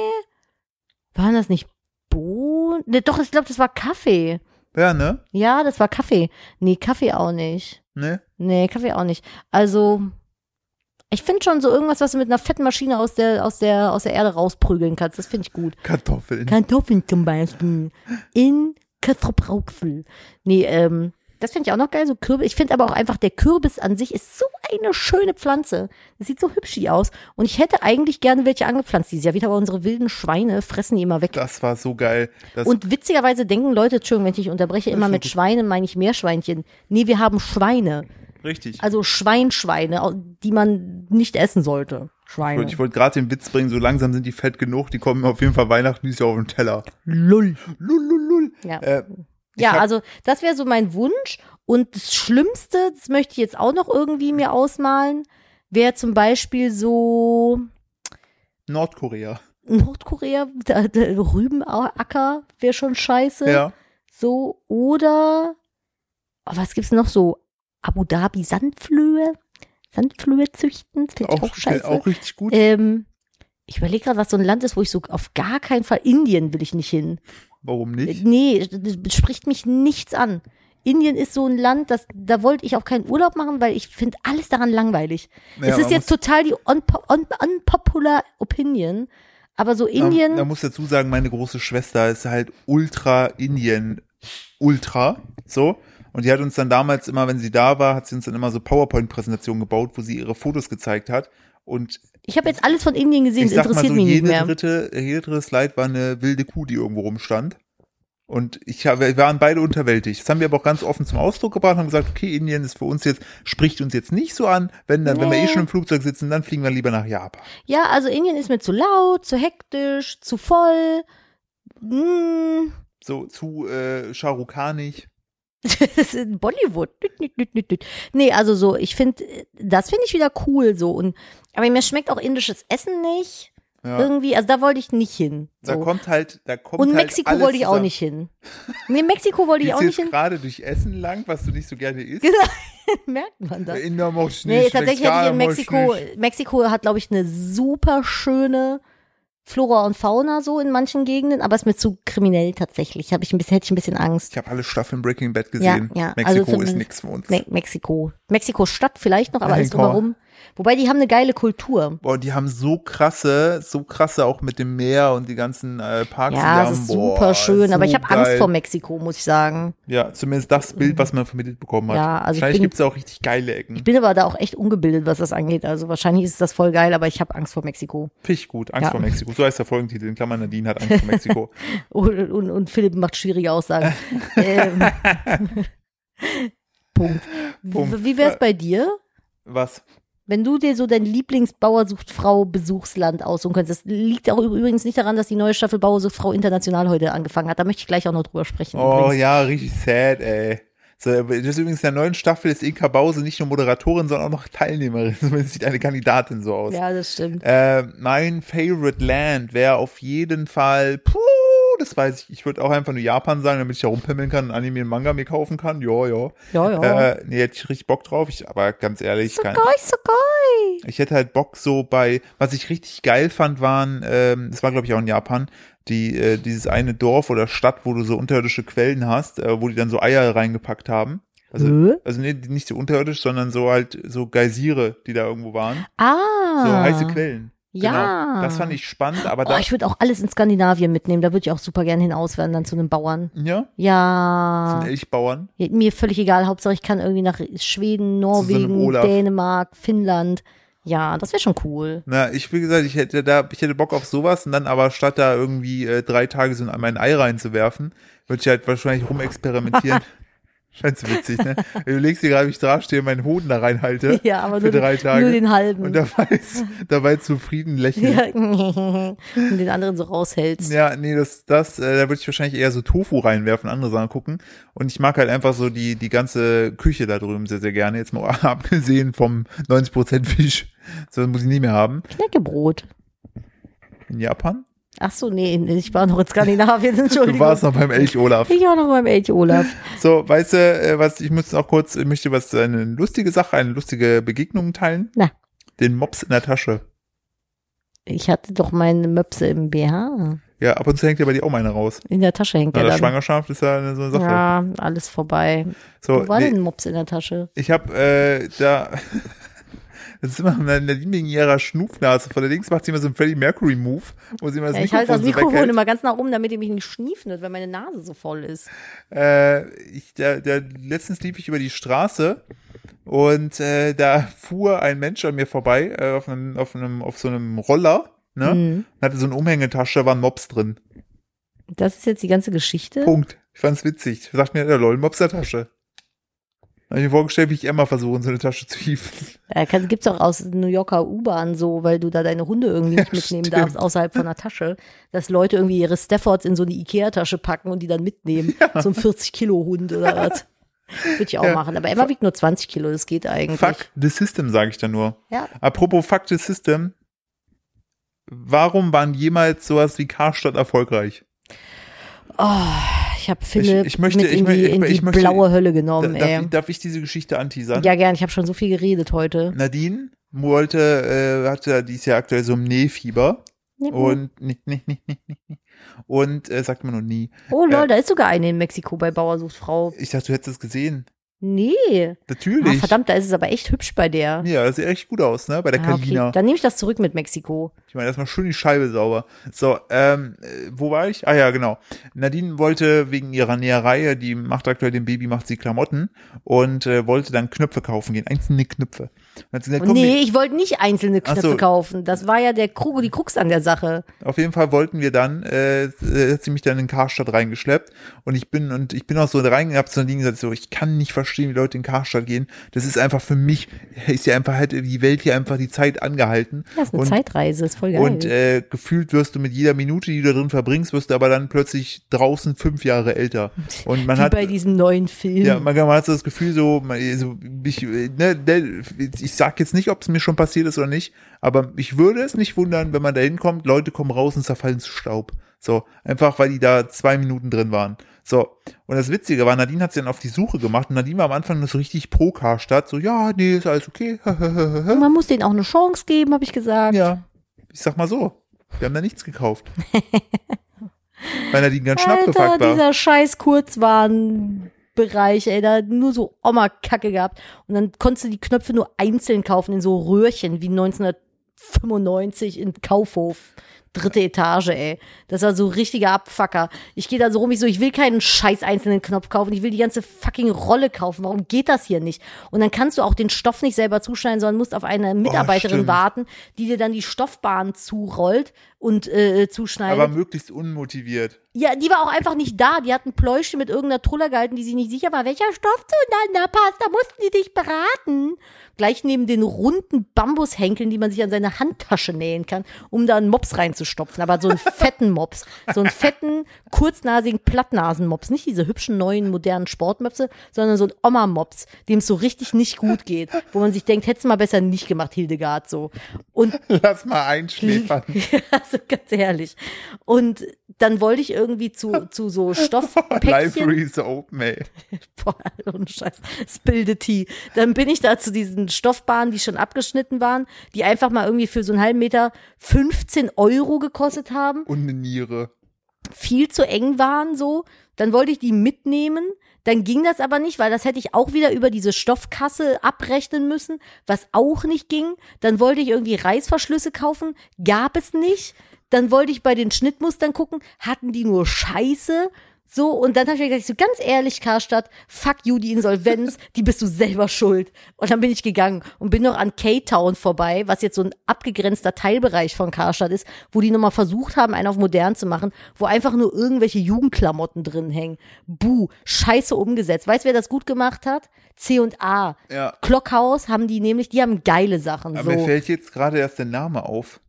Waren das nicht Bohnen? Nee, doch, ich glaube, das war Kaffee. Ja, ne? Ja, das war Kaffee. Nee, Kaffee auch nicht. Ne? Nee, Kaffee auch nicht. Also, ich finde schon so irgendwas, was du mit einer fetten Maschine aus der, aus der, aus der Erde rausprügeln kannst. Das finde ich gut. Kartoffeln. Kartoffeln zum Beispiel. In Kartoffeln. Nee, ähm, das finde ich auch noch geil, so Kürbis. Ich finde aber auch einfach, der Kürbis an sich ist so eine schöne Pflanze. Das sieht so hübsch aus. Und ich hätte eigentlich gerne welche angepflanzt dieses Jahr. Wieder, aber unsere wilden Schweine fressen die immer weg. Das war so geil. Das, Und witzigerweise denken Leute, Entschuldigung, wenn ich dich unterbreche, immer mit Schweinen meine ich Meerschweinchen. Nee, wir haben Schweine. richtig. Also Schweinschweine, die man nicht essen sollte. Schweine. Ich wollte gerade den Witz bringen, so langsam sind die fett genug, die kommen auf jeden Fall Weihnachten dieses Jahr auf den Teller. Lull. Lull, lull, lull. Ja. Äh, ich Ja, hab- also das wäre so mein Wunsch. Und das Schlimmste, das möchte ich jetzt auch noch irgendwie mir ausmalen, wäre zum Beispiel so Nordkorea. Nordkorea, der, der Rübenacker wäre schon scheiße. Ja. So, oder oh, was gibt's noch so? Abu Dhabi Sandflöhe? Sandflöhe züchten? Das finde ich Auch, auch scheiße. auch richtig gut. Ähm, ich überlege gerade, was so ein Land ist, wo ich so auf gar keinen Fall, Indien will ich nicht hin. Warum nicht? Nee, das spricht mich nichts an. Indien ist so ein Land, das, da wollte ich auch keinen Urlaub machen, weil ich finde alles daran langweilig. Ja, es ist man jetzt muss- total die unpo un unpopular Opinion, aber so Indien, Da, da muss dazu sagen, meine große Schwester ist halt ultra Indien, ultra, so. Und die hat uns dann damals immer, wenn sie da war, hat sie uns dann immer so PowerPoint-Präsentationen gebaut, wo sie ihre Fotos gezeigt hat. Und ich habe jetzt alles von Indien gesehen, ich es sag mal interessiert so, mich nicht jede mehr. dritte, jede dritte Slide war eine wilde Kuh, die irgendwo rumstand. Und ich habe, wir waren beide unterwältigt. Das haben wir aber auch ganz offen zum Ausdruck gebracht und haben gesagt, okay, Indien ist für uns jetzt, spricht uns jetzt nicht so an. Wenn, dann, wenn wir eh Nee. schon im Flugzeug sitzen, dann fliegen wir lieber nach Japan. Ja, also Indien ist mir zu laut, zu hektisch, zu voll. Mm. So zu äh, Shahrukhanig. Das ist Bollywood. Nüt, nüt, nüt, nüt, nüt. Nee, also so, ich finde, das finde ich wieder cool so. Und, aber mir schmeckt auch indisches Essen nicht. Ja. Irgendwie, also da wollte ich nicht hin. Da So. kommt halt, da kommt Und halt Mexiko alles wollte ich auch zusammen. nicht hin. Nee, Mexiko wollte ich Gehst auch du nicht jetzt hin. gerade durch Essen lang, was du nicht so gerne isst? Merkt man das? In der Mosch Nee, nicht, tatsächlich hätte ich in Mexikaner Mexiko, Mosch nicht. Mexiko hat, glaube ich, eine super schöne Flora und Fauna so in manchen Gegenden, aber ist mir zu kriminell tatsächlich. Hab ich ein bisschen, hätte ich ein bisschen Angst. Ich habe alle Staffeln Breaking Bad gesehen. Ja, ja. Mexiko Also ist zum- nix für uns. Me Mexiko. Mexiko-Stadt vielleicht noch, aber Ja, alles komm. drumherum. Wobei, die haben eine geile Kultur. Boah, die haben so krasse, so krasse auch mit dem Meer und die ganzen äh, Parks. Ja, die haben, das ist boah, super schön, so aber ich habe Angst geil. vor Mexiko, muss ich sagen. Ja, zumindest das Bild, was man vermittelt bekommen hat. Ja, also ich Wahrscheinlich bin- gibt es auch richtig geile Ecken. Ich bin aber da auch echt ungebildet, was das angeht. Also wahrscheinlich ist das voll geil, aber ich habe Angst vor Mexiko. Finde ich gut. Angst Ja. vor Mexiko. So heißt der Folgentitel. In Klammern, Nadine hat Angst vor Mexiko. Und, und, und Philipp macht schwierige Aussagen. ähm. Punkt. Punkt. Wie wär's bei dir? Was? Wenn du dir so dein Lieblingsbauer sucht Frau Besuchsland aussuchen könntest, das liegt auch übrigens nicht daran, dass die neue Staffel Bauer sucht Frau international heute angefangen hat. Da möchte ich gleich auch noch drüber sprechen. Oh übrigens. ja, richtig sad, ey. So, das ist übrigens in der neuen Staffel ist Inka Bause nicht nur Moderatorin, sondern auch noch Teilnehmerin. Zumindest sieht eine Kandidatin so aus. Ja, das stimmt. Äh, mein Favorite Land wäre auf jeden Fall, puh, das weiß ich, ich würde auch einfach nur Japan sagen, damit ich da rumpimmeln kann und Anime und Manga mir kaufen kann. Ja, ja. Ja, ja. Äh, nee, hätte ich richtig Bock drauf. Ich, aber ganz ehrlich, so kein, geil, so geil. ich hätte halt Bock so bei, was ich richtig geil fand, waren, ähm, das war glaube ich auch in Japan, die äh, dieses eine Dorf oder Stadt, wo du so unterirdische Quellen hast, äh, wo die dann so Eier reingepackt haben. Also, Hä? also nee, nicht so unterirdisch, sondern so halt so Geysire, die da irgendwo waren. Ah. So heiße Quellen. Ja. Genau. Das fand ich spannend, aber Oh, da. ich würde auch alles in Skandinavien mitnehmen. Da würde ich auch super gern hin auswandern dann zu einem Bauern. Ja, Ja. sind Elchbauern. Ja, mir völlig egal. Hauptsache ich kann irgendwie nach Schweden, Norwegen, Olaf. Dänemark, Finnland. Ja, das wäre schon cool. Na, ich, wie gesagt, ich hätte da, ich hätte Bock auf sowas und dann aber statt da irgendwie äh, drei Tage so in mein Ei reinzuwerfen, würde ich halt wahrscheinlich rumexperimentieren. Scheint so witzig, ne? Du legst dir gerade, wie ich da stehe, meinen Hoden da reinhalte. Ja, aber für nur, drei den, Tage. nur den halben. Und dabei, ist, dabei zufrieden lächeln. ja. Und den anderen so raushältst. Ja, nee, das, das, äh, da würde ich wahrscheinlich eher so Tofu reinwerfen, andere Sachen gucken. Und ich mag halt einfach so die, die ganze Küche da drüben sehr, sehr gerne. Jetzt mal abgesehen vom neunzig Prozent Fisch. So, das muss ich nie mehr haben. Knäckebrot. In Japan? Ach so, nee, ich war noch in Skandinavien, Entschuldigung. Du warst noch beim Elch Olaf. Ich war noch beim Elch Olaf. So, weißt du, äh, was, ich muss auch kurz, ich möchte was, eine lustige Sache, eine lustige Begegnung teilen. Na. Den Mops in der Tasche. Ich hatte doch meine Möpse im B H. Ja, ab und zu hängt ja bei dir auch meine raus. In der Tasche hängt Na, der das dann. Schwangerschaft ist ja eine, so eine Sache. Ja, alles vorbei. So, Wo war nee, denn ein Mops in der Tasche? ich hab, äh, da, das ist immer Nadine wegen ihrer Schnupfnase. Von der Links macht sie immer so einen Freddie Mercury Move, wo sie immer das Ja, ich halte Mikrofon das so Mikrofon weghält. immer ganz nach oben, damit ihr mich nicht schniefen wird, weil meine Nase so voll ist. Äh, ich, der, der, letztens lief ich über die Straße und äh, da fuhr ein Mensch an mir vorbei äh, auf einem, auf einem, auf so einem Roller, ne? Mhm. Und hatte so eine Umhängetasche, da war ein Mops drin. Das ist jetzt die ganze Geschichte? Punkt. Ich fand's witzig. Sagt mir der lol, Mops der Tasche. Da hab ich mir vorgestellt, wie ich Emma versuche, in so eine Tasche zu hieven. Äh, kann, gibt's auch aus New Yorker U-Bahn so, weil du da deine Hunde irgendwie nicht Ja, mitnehmen stimmt. darfst, außerhalb von der Tasche, dass Leute irgendwie ihre Staffords in so eine Ikea-Tasche packen und die dann mitnehmen. So ein vierzig-Kilo-Hund oder was. Würde ich auch Ja. machen. Aber Emma wiegt nur zwanzig Kilo, das geht eigentlich. Fuck the system, sage ich da nur. Ja. Apropos Fuck the system. Warum waren jemals sowas wie Karstadt erfolgreich? Oh, ich habe Philipp Ich- ich möchte- mit in ich mö- die, ich in mö- die ich möchte- blaue Hölle Da, genommen, darf, ey. ich, darf ich diese Geschichte anteasern? Ja, gern. Ich habe schon so viel geredet heute. Nadine wollte, äh, hatte, die ist ja aktuell so im Nähfieber. Und nicht, nicht, nicht, nicht, nicht, nicht. Und äh, sagt man nur nie. oh lol, äh, da ist sogar eine in Mexiko bei Bauer sucht Frau. Ich dachte, du hättest es gesehen. Nee. Ah, Natürlich. verdammt, da ist es aber echt hübsch bei der. Ja, das sieht echt gut aus, ne? Bei der Ah, okay. Kalina. Dann nehme ich das zurück mit Mexiko. Ich meine, erstmal schön die Scheibe sauber. So, ähm, äh, wo war ich? Ah ja, genau. Nadine wollte wegen ihrer Näherei, die macht aktuell dem Baby, macht sie Klamotten und äh, wollte dann Knöpfe kaufen gehen, einzelne Knöpfe. Und hat sie gesagt, komm, Nee, wir- ich wollte nicht einzelne Ach Knöpfe so. kaufen. Das war ja der Krug, die Krux an der Sache. auf jeden Fall wollten wir dann, äh, äh, hat sie mich dann in Karstadt reingeschleppt und ich bin und ich bin auch so reingegangen, hab zu Nadine gesagt, so, ich kann nicht verstehen, wie Leute in Karstadt gehen. Das ist einfach für mich, ist ja einfach halt die Welt hier einfach die Zeit angehalten. Das ist eine und, Zeitreise, ist voll geil. Und äh, gefühlt wirst du mit jeder Minute, die du da drin verbringst, wirst du aber dann plötzlich draußen fünf Jahre älter. Und man Wie hat, bei diesem neuen Film. ja, man, man hat so das Gefühl so, man, so ich, ne, ne, ich sag jetzt nicht, ob es mir schon passiert ist oder nicht, aber ich würde es nicht wundern, wenn man da hinkommt, Leute kommen raus und zerfallen zu Staub. So, einfach weil die da zwei Minuten drin waren. So, und das Witzige war, Nadine hat sich dann auf die Suche gemacht und Nadine war am Anfang noch so richtig pro Karstadt, so, ja, nee, ist alles okay. Und man muss denen auch eine Chance geben, habe ich gesagt. Ja, ich sag mal so, wir haben da nichts gekauft. Weil Nadine ganz schnapp Alter, gefragt war. dieser scheiß Kurzwaren Bereich, ey, da nur so Oma-Kacke gehabt. Und dann konntest du die Knöpfe nur einzeln kaufen in so Röhrchen wie neunzehnhundertfünfundneunzig in Kaufhof. Dritte Etage, ey. Das war so richtiger Abfucker. Ich gehe da so rum, ich so, ich will keinen scheiß einzelnen Knopf kaufen, ich will die ganze fucking Rolle kaufen. Warum geht das hier nicht? Und dann kannst du auch den Stoff nicht selber zuschneiden, sondern musst auf eine Mitarbeiterin oh, warten, die dir dann die Stoffbahn zurollt und äh, zuschneidet. Aber möglichst unmotiviert. Ja, die war auch einfach nicht da. Die hatten Pläusche mit irgendeiner Truller gehalten, die sich nicht sicher war, welcher Stoff zueinander passt. Da mussten die dich beraten. Gleich neben den runden Bambushänkeln, die man sich an seine Handtasche nähen kann, um da einen Mops reinzustopfen. Aber so einen fetten Mops. So einen fetten, kurznasigen Plattnasen-Mops. Nicht diese hübschen, neuen, modernen Sportmöpse, sondern so ein Oma-Mops, dem es so richtig nicht gut geht. Wo man sich denkt, hättest du mal besser nicht gemacht, Hildegard, so. Und lass mal einschläfern. Also ganz ehrlich. Und dann wollte ich irgendwie zu, zu so Stoffpäckchen. Library is open, ey. Boah, ohne Scheiß. Spilde Tea. Dann bin ich da zu diesen Stoffbahnen, die schon abgeschnitten waren, die einfach mal irgendwie für so einen halben Meter fünfzehn Euro gekostet haben. Und eine Niere. Viel zu eng waren so. Dann wollte ich die mitnehmen. Dann ging das aber nicht, weil das hätte ich auch wieder über diese Stoffkasse abrechnen müssen, was auch nicht ging. Dann wollte ich irgendwie Reißverschlüsse kaufen, gab es nicht. Dann wollte ich bei den Schnittmustern gucken, hatten die nur Scheiße. So, und dann habe ich mir gedacht, so ganz ehrlich, Karstadt, fuck you, die Insolvenz, die bist du selber schuld. Und dann bin ich gegangen und bin noch an K-Town vorbei, was jetzt so ein abgegrenzter Teilbereich von Karstadt ist, wo die nochmal versucht haben, einen auf modern zu machen, wo einfach nur irgendwelche Jugendklamotten drin hängen. Buh, scheiße umgesetzt. Weißt du, wer das gut gemacht hat? C und A. Ja. Clockhaus haben die nämlich, die haben geile Sachen. Aber so. mir fällt jetzt gerade erst der Name auf.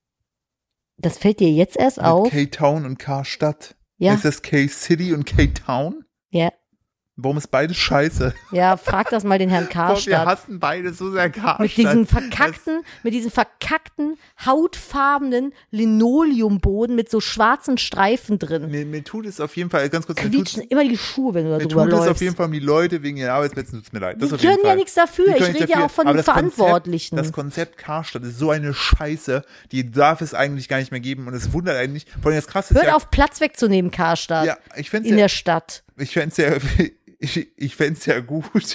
Das fällt dir jetzt erst Mit auf? K-Town und K-Stadt. Ja. Ist das K-City und K-Town? Ja. Warum ist beides scheiße? Ja, frag das mal den Herrn Boah, wir Karstadt. hassen beide so sehr Karstadt. Mit diesen verkackten, mit diesen verkackten, hautfarbenen Linoleumboden mit so schwarzen Streifen drin. Mir, mir tut es auf jeden Fall, ganz kurz, mir tut, Quietschen immer die Schuhe, wenn du da mir drüber tut es läufst. auf jeden Fall um die Leute wegen ihren Arbeitsplätzen, tut es mir leid. Das Die auf jeden können ja Fall. nichts dafür. Die Ich können rede nichts ja dafür. auch von Aber den das Konzept- Verantwortlichen. Das Konzept Karstadt ist so eine Scheiße, die darf es eigentlich gar nicht mehr geben und es wundert einen nicht. Vor allem das Krasse ist Hört ja, auf, Platz wegzunehmen, Karstadt. ja, ich fänd's in ja, der Stadt. ich fänd's ja, ich, ich fänd's ja gut.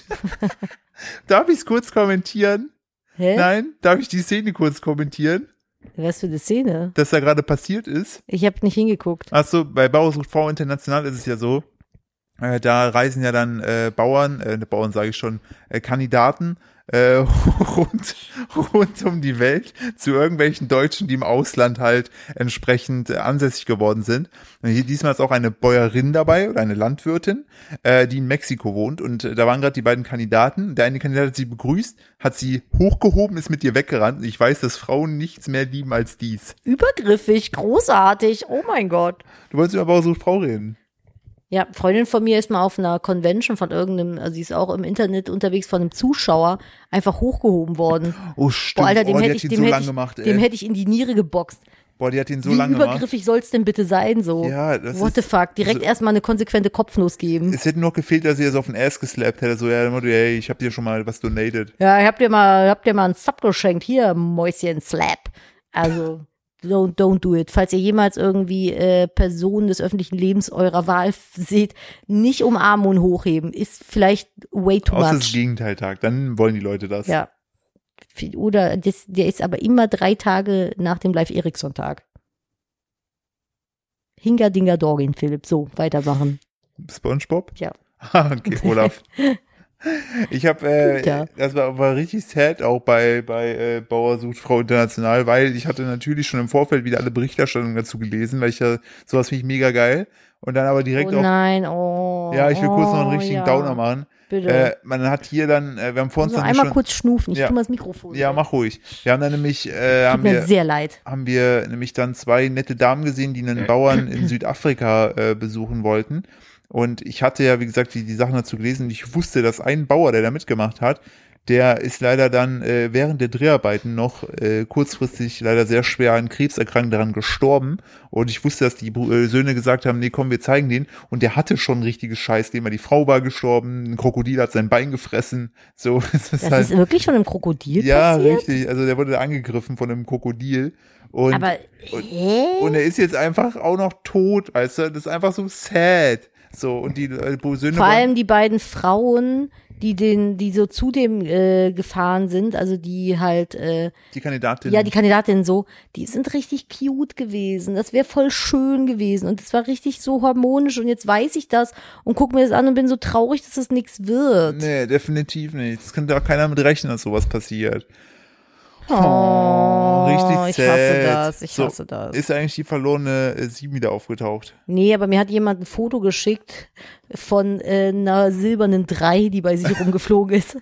Darf ich's kurz kommentieren? Hä? Nein? Darf ich die Szene kurz kommentieren? Was für eine Szene? Das da gerade passiert ist? Ich habe nicht hingeguckt. Achso, bei Bauer sucht Frau International ist es ja so, äh, da reisen ja dann äh, Bauern, äh, Bauern sage ich schon, äh, Kandidaten äh, rund, rund um die Welt zu irgendwelchen Deutschen, die im Ausland halt entsprechend äh, ansässig geworden sind. Und hier diesmal ist auch eine Bäuerin dabei oder eine Landwirtin, äh, die in Mexiko wohnt. Und äh, da waren gerade die beiden Kandidaten. Der eine Kandidat hat sie begrüßt, hat sie hochgehoben, ist mit ihr weggerannt. Und ich weiß, dass Frauen nichts mehr lieben als dies. Übergriffig, großartig, oh mein Gott. Du wolltest über Bauer sucht Frau reden. Ja, Freundin von mir ist mal auf einer Convention von irgendeinem, also sie ist auch im Internet unterwegs, von einem Zuschauer einfach hochgehoben worden. Oh, stimmt. Boah, Alter, dem oh, die hätte hat ich, ihn dem so hätte lang ich, gemacht, ey. dem hätte ich in die Niere geboxt. Boah, die hat ihn so Wie lange gemacht. übergriffig soll's denn bitte sein, so? Ja, das What ist, the fuck? Direkt also- erstmal eine konsequente Kopfnuss geben. Es hätte noch gefehlt, dass sie das auf den Ass geslappt hätte. So, ja, ey, ich hab dir schon mal was donated. Ja, habt ihr mal, habt ihr mal einen Sub geschenkt? Hier, Mäuschen, Slap. Also, don't, don't do it. Falls ihr jemals irgendwie äh, Personen des öffentlichen Lebens eurer Wahl f- seht, nicht umarmen und hochheben. Ist vielleicht way too Außer das much. Gegenteil-Tag. Dann wollen die Leute das. Ja. Oder das, der ist aber immer drei Tage nach dem Live-Eriksson-Tag. Hinga Dinga Dorgin, Philipp. So, weitermachen. SpongeBob? Ja. Ah, okay, Olaf. Ich habe, äh, Ja. das war, war richtig sad auch bei bei äh, Bauer sucht Frau International, weil ich hatte natürlich schon im Vorfeld wieder alle Berichterstattungen dazu gelesen, weil ich ja sowas finde ich mega geil und dann aber direkt Oh auch, nein, oh. ja, ich will kurz noch einen oh, richtigen ja. Downer machen. Bitte. Äh, man hat hier dann, äh, wir haben vor uns also dann einmal schon, kurz schnufen, ich Ja. tu mal das Mikrofon. ja, mach ruhig. Wir haben dann nämlich, äh, Tut haben mir wir, sehr leid. haben wir nämlich dann zwei nette Damen gesehen, die einen Bauern in Südafrika äh, besuchen wollten. Und ich hatte ja, wie gesagt, die, die Sachen dazu gelesen und ich wusste, dass ein Bauer, der da mitgemacht hat, der ist leider dann äh, während der Dreharbeiten noch äh, kurzfristig leider sehr schwer an Krebserkrankung daran gestorben. Und ich wusste, dass die äh, Söhne gesagt haben, nee, komm, wir zeigen den. Und der hatte schon ein richtiges Scheißleben. Die Frau war gestorben, ein Krokodil hat sein Bein gefressen. So, es ist Das halt, ist wirklich von einem Krokodil ja, passiert? richtig. Also der wurde angegriffen von einem Krokodil. Und, Aber, und, hä? und er ist jetzt einfach auch noch tot, weißt du? Das ist einfach so sad. So, und die äh, Söhne Vor wollen- allem die beiden Frauen, die den, die so zu dem äh, gefahren sind, also die halt, äh, die Kandidatin. ja, die Kandidatinnen so, die sind richtig cute gewesen. Das wäre voll schön gewesen. Und es war richtig so harmonisch. Und jetzt weiß ich das und gucke mir das an und bin so traurig, dass das nichts wird. Nee, definitiv nicht. Es könnte auch keiner mit rechnen, dass sowas passiert. Oh, richtig ich sad. hasse das, ich So, hasse das. Ist eigentlich die verlorene äh, Sieben wieder aufgetaucht? Nee, aber mir hat jemand ein Foto geschickt von äh, einer silbernen Drei, die bei sich rumgeflogen ist.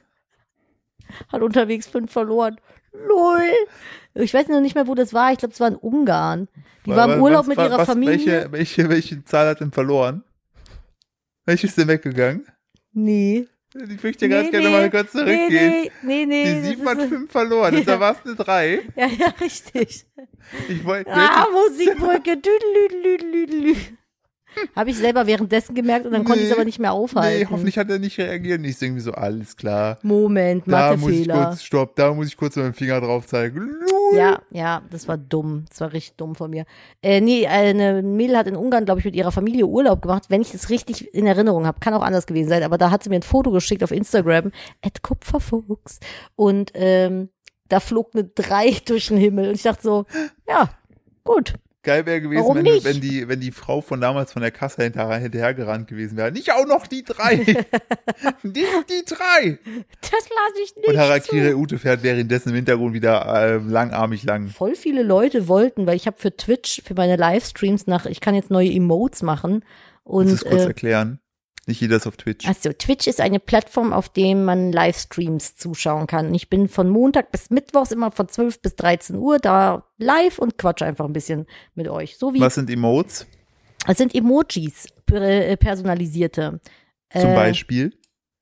Hat unterwegs fünf verloren. Lol. Ich weiß noch nicht mehr, wo das war. Ich glaube, es war in Ungarn. Die war im Was- Urlaub was- mit was- ihrer was, Familie. Welche, welche, welche Zahl hat denn verloren? Welche ist denn weggegangen? Nee. Ich möchte ja ganz gerne mal kurz zurückgehen. Nee, nee, nee. Die das sieben ist hat so- fünf verloren, Ja. da war es eine drei. Ja, ja, richtig. Ich wollte Ah, Musikbrücke. Düdelüdelüdelüdelü. Habe ich selber währenddessen gemerkt und dann konnte ich es Nee. aber nicht mehr aufhalten. Nee, hoffentlich hat er nicht reagiert. Nicht irgendwie so, alles klar. Moment, Da muss ich Mathefehler. kurz, stopp, da muss ich kurz mit dem Finger drauf zeigen. Lul. Ja, ja, das war dumm. Das war richtig dumm von mir. Äh, nee, eine Mädel hat in Ungarn, glaube ich, mit ihrer Familie Urlaub gemacht, wenn ich das richtig in Erinnerung habe. Kann auch anders gewesen sein, aber da hat sie mir ein Foto geschickt auf Instagram, at Kupferfuchs. Und ähm, da flog eine drei durch den Himmel. Und ich dachte so, ja, gut. Geil wäre gewesen, Warum wenn, nicht? wenn, die, wenn die Frau von damals von der Kasse hinterher, hinterhergerannt gewesen wäre. Nicht auch noch die drei. Nicht die drei. Das lasse ich nicht Und Harakiri zu. Ute fährt währenddessen im Hintergrund wieder äh, langarmig lang. Voll viele Leute wollten, weil ich habe für Twitch, für meine Livestreams nach, ich kann jetzt neue Emotes machen. Und Kannst du es kurz äh, erklären? Nicht jeder ist auf Twitch. Also Twitch ist eine Plattform, auf dem man Livestreams zuschauen kann. Und ich bin von Montag bis Mittwochs immer von zwölf bis dreizehn Uhr da live und quatsche einfach ein bisschen mit euch. So wie, Was sind Emotes? es sind Emojis, per- personalisierte. Zum Äh, Beispiel?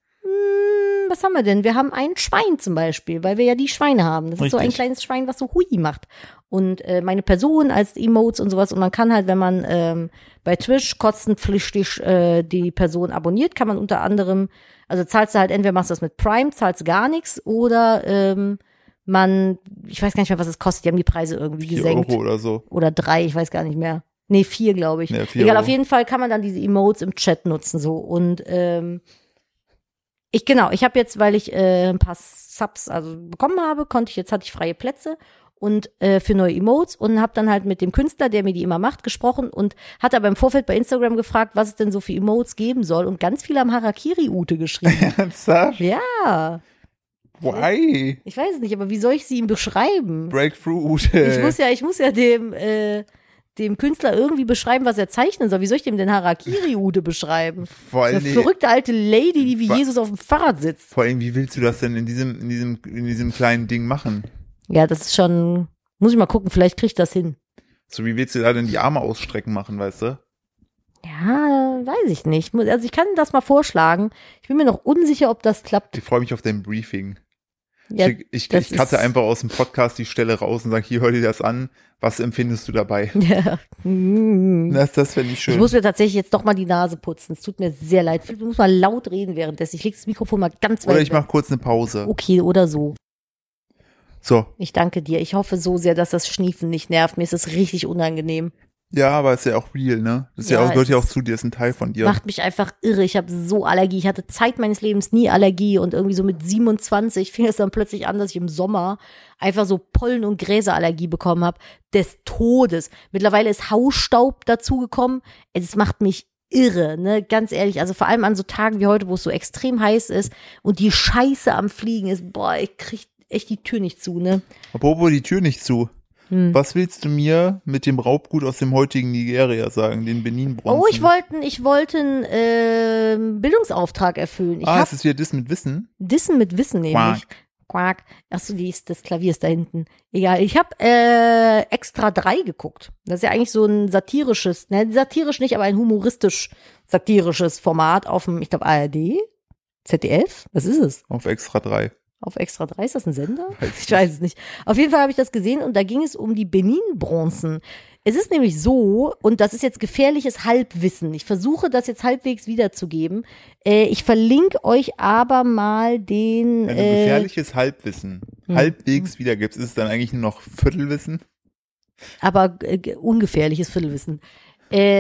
Hm, was haben wir denn? Wir haben ein Schwein zum Beispiel, weil wir ja die Schweine haben. Das ist so ein Richtig. kleines Schwein, was so hui macht. Und äh, meine Person als Emotes und sowas. Und man kann halt, wenn man ähm, bei Twitch kostenpflichtig äh, die Person abonniert, kann man unter anderem, also zahlst du halt, entweder machst du das mit Prime, zahlst gar nichts, oder ähm, man, ich weiß gar nicht mehr, was es kostet, die haben die Preise irgendwie vier gesenkt. Euro oder so. Oder drei, ich weiß gar nicht mehr. Nee, vier, glaube ich. Ja, vier Egal, Euro. auf jeden Fall kann man dann diese Emotes im Chat nutzen so. Und ähm, ich, genau, ich habe jetzt, weil ich äh, ein paar Subs also bekommen habe, konnte ich, jetzt hatte ich freie Plätze und äh, für neue Emotes und habe dann halt mit dem Künstler, der mir die immer macht, gesprochen und hat aber im Vorfeld bei Instagram gefragt, was es denn so für Emotes geben soll. Und ganz viele haben Harakiri-Ute geschrieben. Ernsthaft? Ja, Why? ich weiß es nicht, aber wie soll ich sie ihm beschreiben? Breakthrough Ute. Ich muss ja, ich muss ja dem, äh, dem Künstler irgendwie beschreiben, was er zeichnen soll. Wie soll ich dem denn Harakiri-Ute beschreiben? Vor Eine allem, verrückte alte Lady, die wie Wa- Jesus auf dem Fahrrad sitzt. vor allem, wie willst du das denn in diesem, in diesem, in diesem kleinen Ding machen? Ja, das ist schon, muss ich mal gucken, vielleicht krieg ich das hin. So, wie willst du da denn die Arme ausstrecken machen, weißt du? Ja, weiß ich nicht. Muss- Also ich kann das mal vorschlagen. Ich bin mir noch unsicher, ob das klappt. Ich freue mich auf dein Briefing. Ja, ich ich, das ich cutte ist- einfach aus dem Podcast die Stelle raus und sage, hier, hör dir das an. Was empfindest du dabei? ja. Mm. Das, das fände ich Ich schön. muss mir tatsächlich jetzt doch mal die Nase putzen. Es tut mir sehr leid. Ich muss mal laut reden währenddessen. Ich lege das Mikrofon mal ganz weit Oder ich weg. mache kurz eine Pause. Okay, oder so. So, Ich danke dir. Ich hoffe so sehr, dass das Schniefen nicht nervt. Mir ist das richtig unangenehm. ja, aber ist ja auch real, ne? Das ist ja, Ja, auch, gehört es ja auch ist- zu dir, ist ein Teil von dir. Macht mich einfach irre. Ich habe so Allergie. Ich hatte Zeit meines Lebens nie Allergie und irgendwie so mit siebenundzwanzig fing es dann plötzlich an, dass ich im Sommer einfach so Pollen- und Gräserallergie bekommen habe. Des Todes. Mittlerweile ist Hausstaub dazugekommen. Es macht mich irre, ne? Ganz ehrlich. Also vor allem an so Tagen wie heute, wo es so extrem heiß ist und die Scheiße am Fliegen ist. Boah, ich krieg echt die Tür nicht zu, ne? Apropos die Tür nicht zu. Hm. Was willst du mir mit dem Raubgut aus dem heutigen Nigeria sagen, den Benin-Bronzen? Oh, ich wollte ich wollte einen ähm, Bildungsauftrag erfüllen. Ich Ah, hab ist es wieder das mit Wissen? Dissen mit Wissen nämlich. Quack. Achso, die ist, das Klavier ist da hinten. Egal. Ich habe äh, Extra drei geguckt. Das ist ja eigentlich so ein satirisches, ne, satirisch nicht, aber ein humoristisch satirisches Format auf dem, ich glaube, A R D, Z D F. Was ist es? Auf Extra drei. Auf Extra drei, ist das ein Sender? Weiß Ich weiß es nicht. Auf jeden Fall habe ich das gesehen und da ging es um die Benin-Bronzen. Es ist nämlich so, und das ist jetzt gefährliches Halbwissen. Ich versuche das jetzt halbwegs wiederzugeben. Äh, ich verlinke euch aber mal den. Wenn du Äh, gefährliches Halbwissen hm. halbwegs wiedergibst, ist es dann eigentlich nur noch Viertelwissen? aber äh, ungefährliches Viertelwissen. Äh,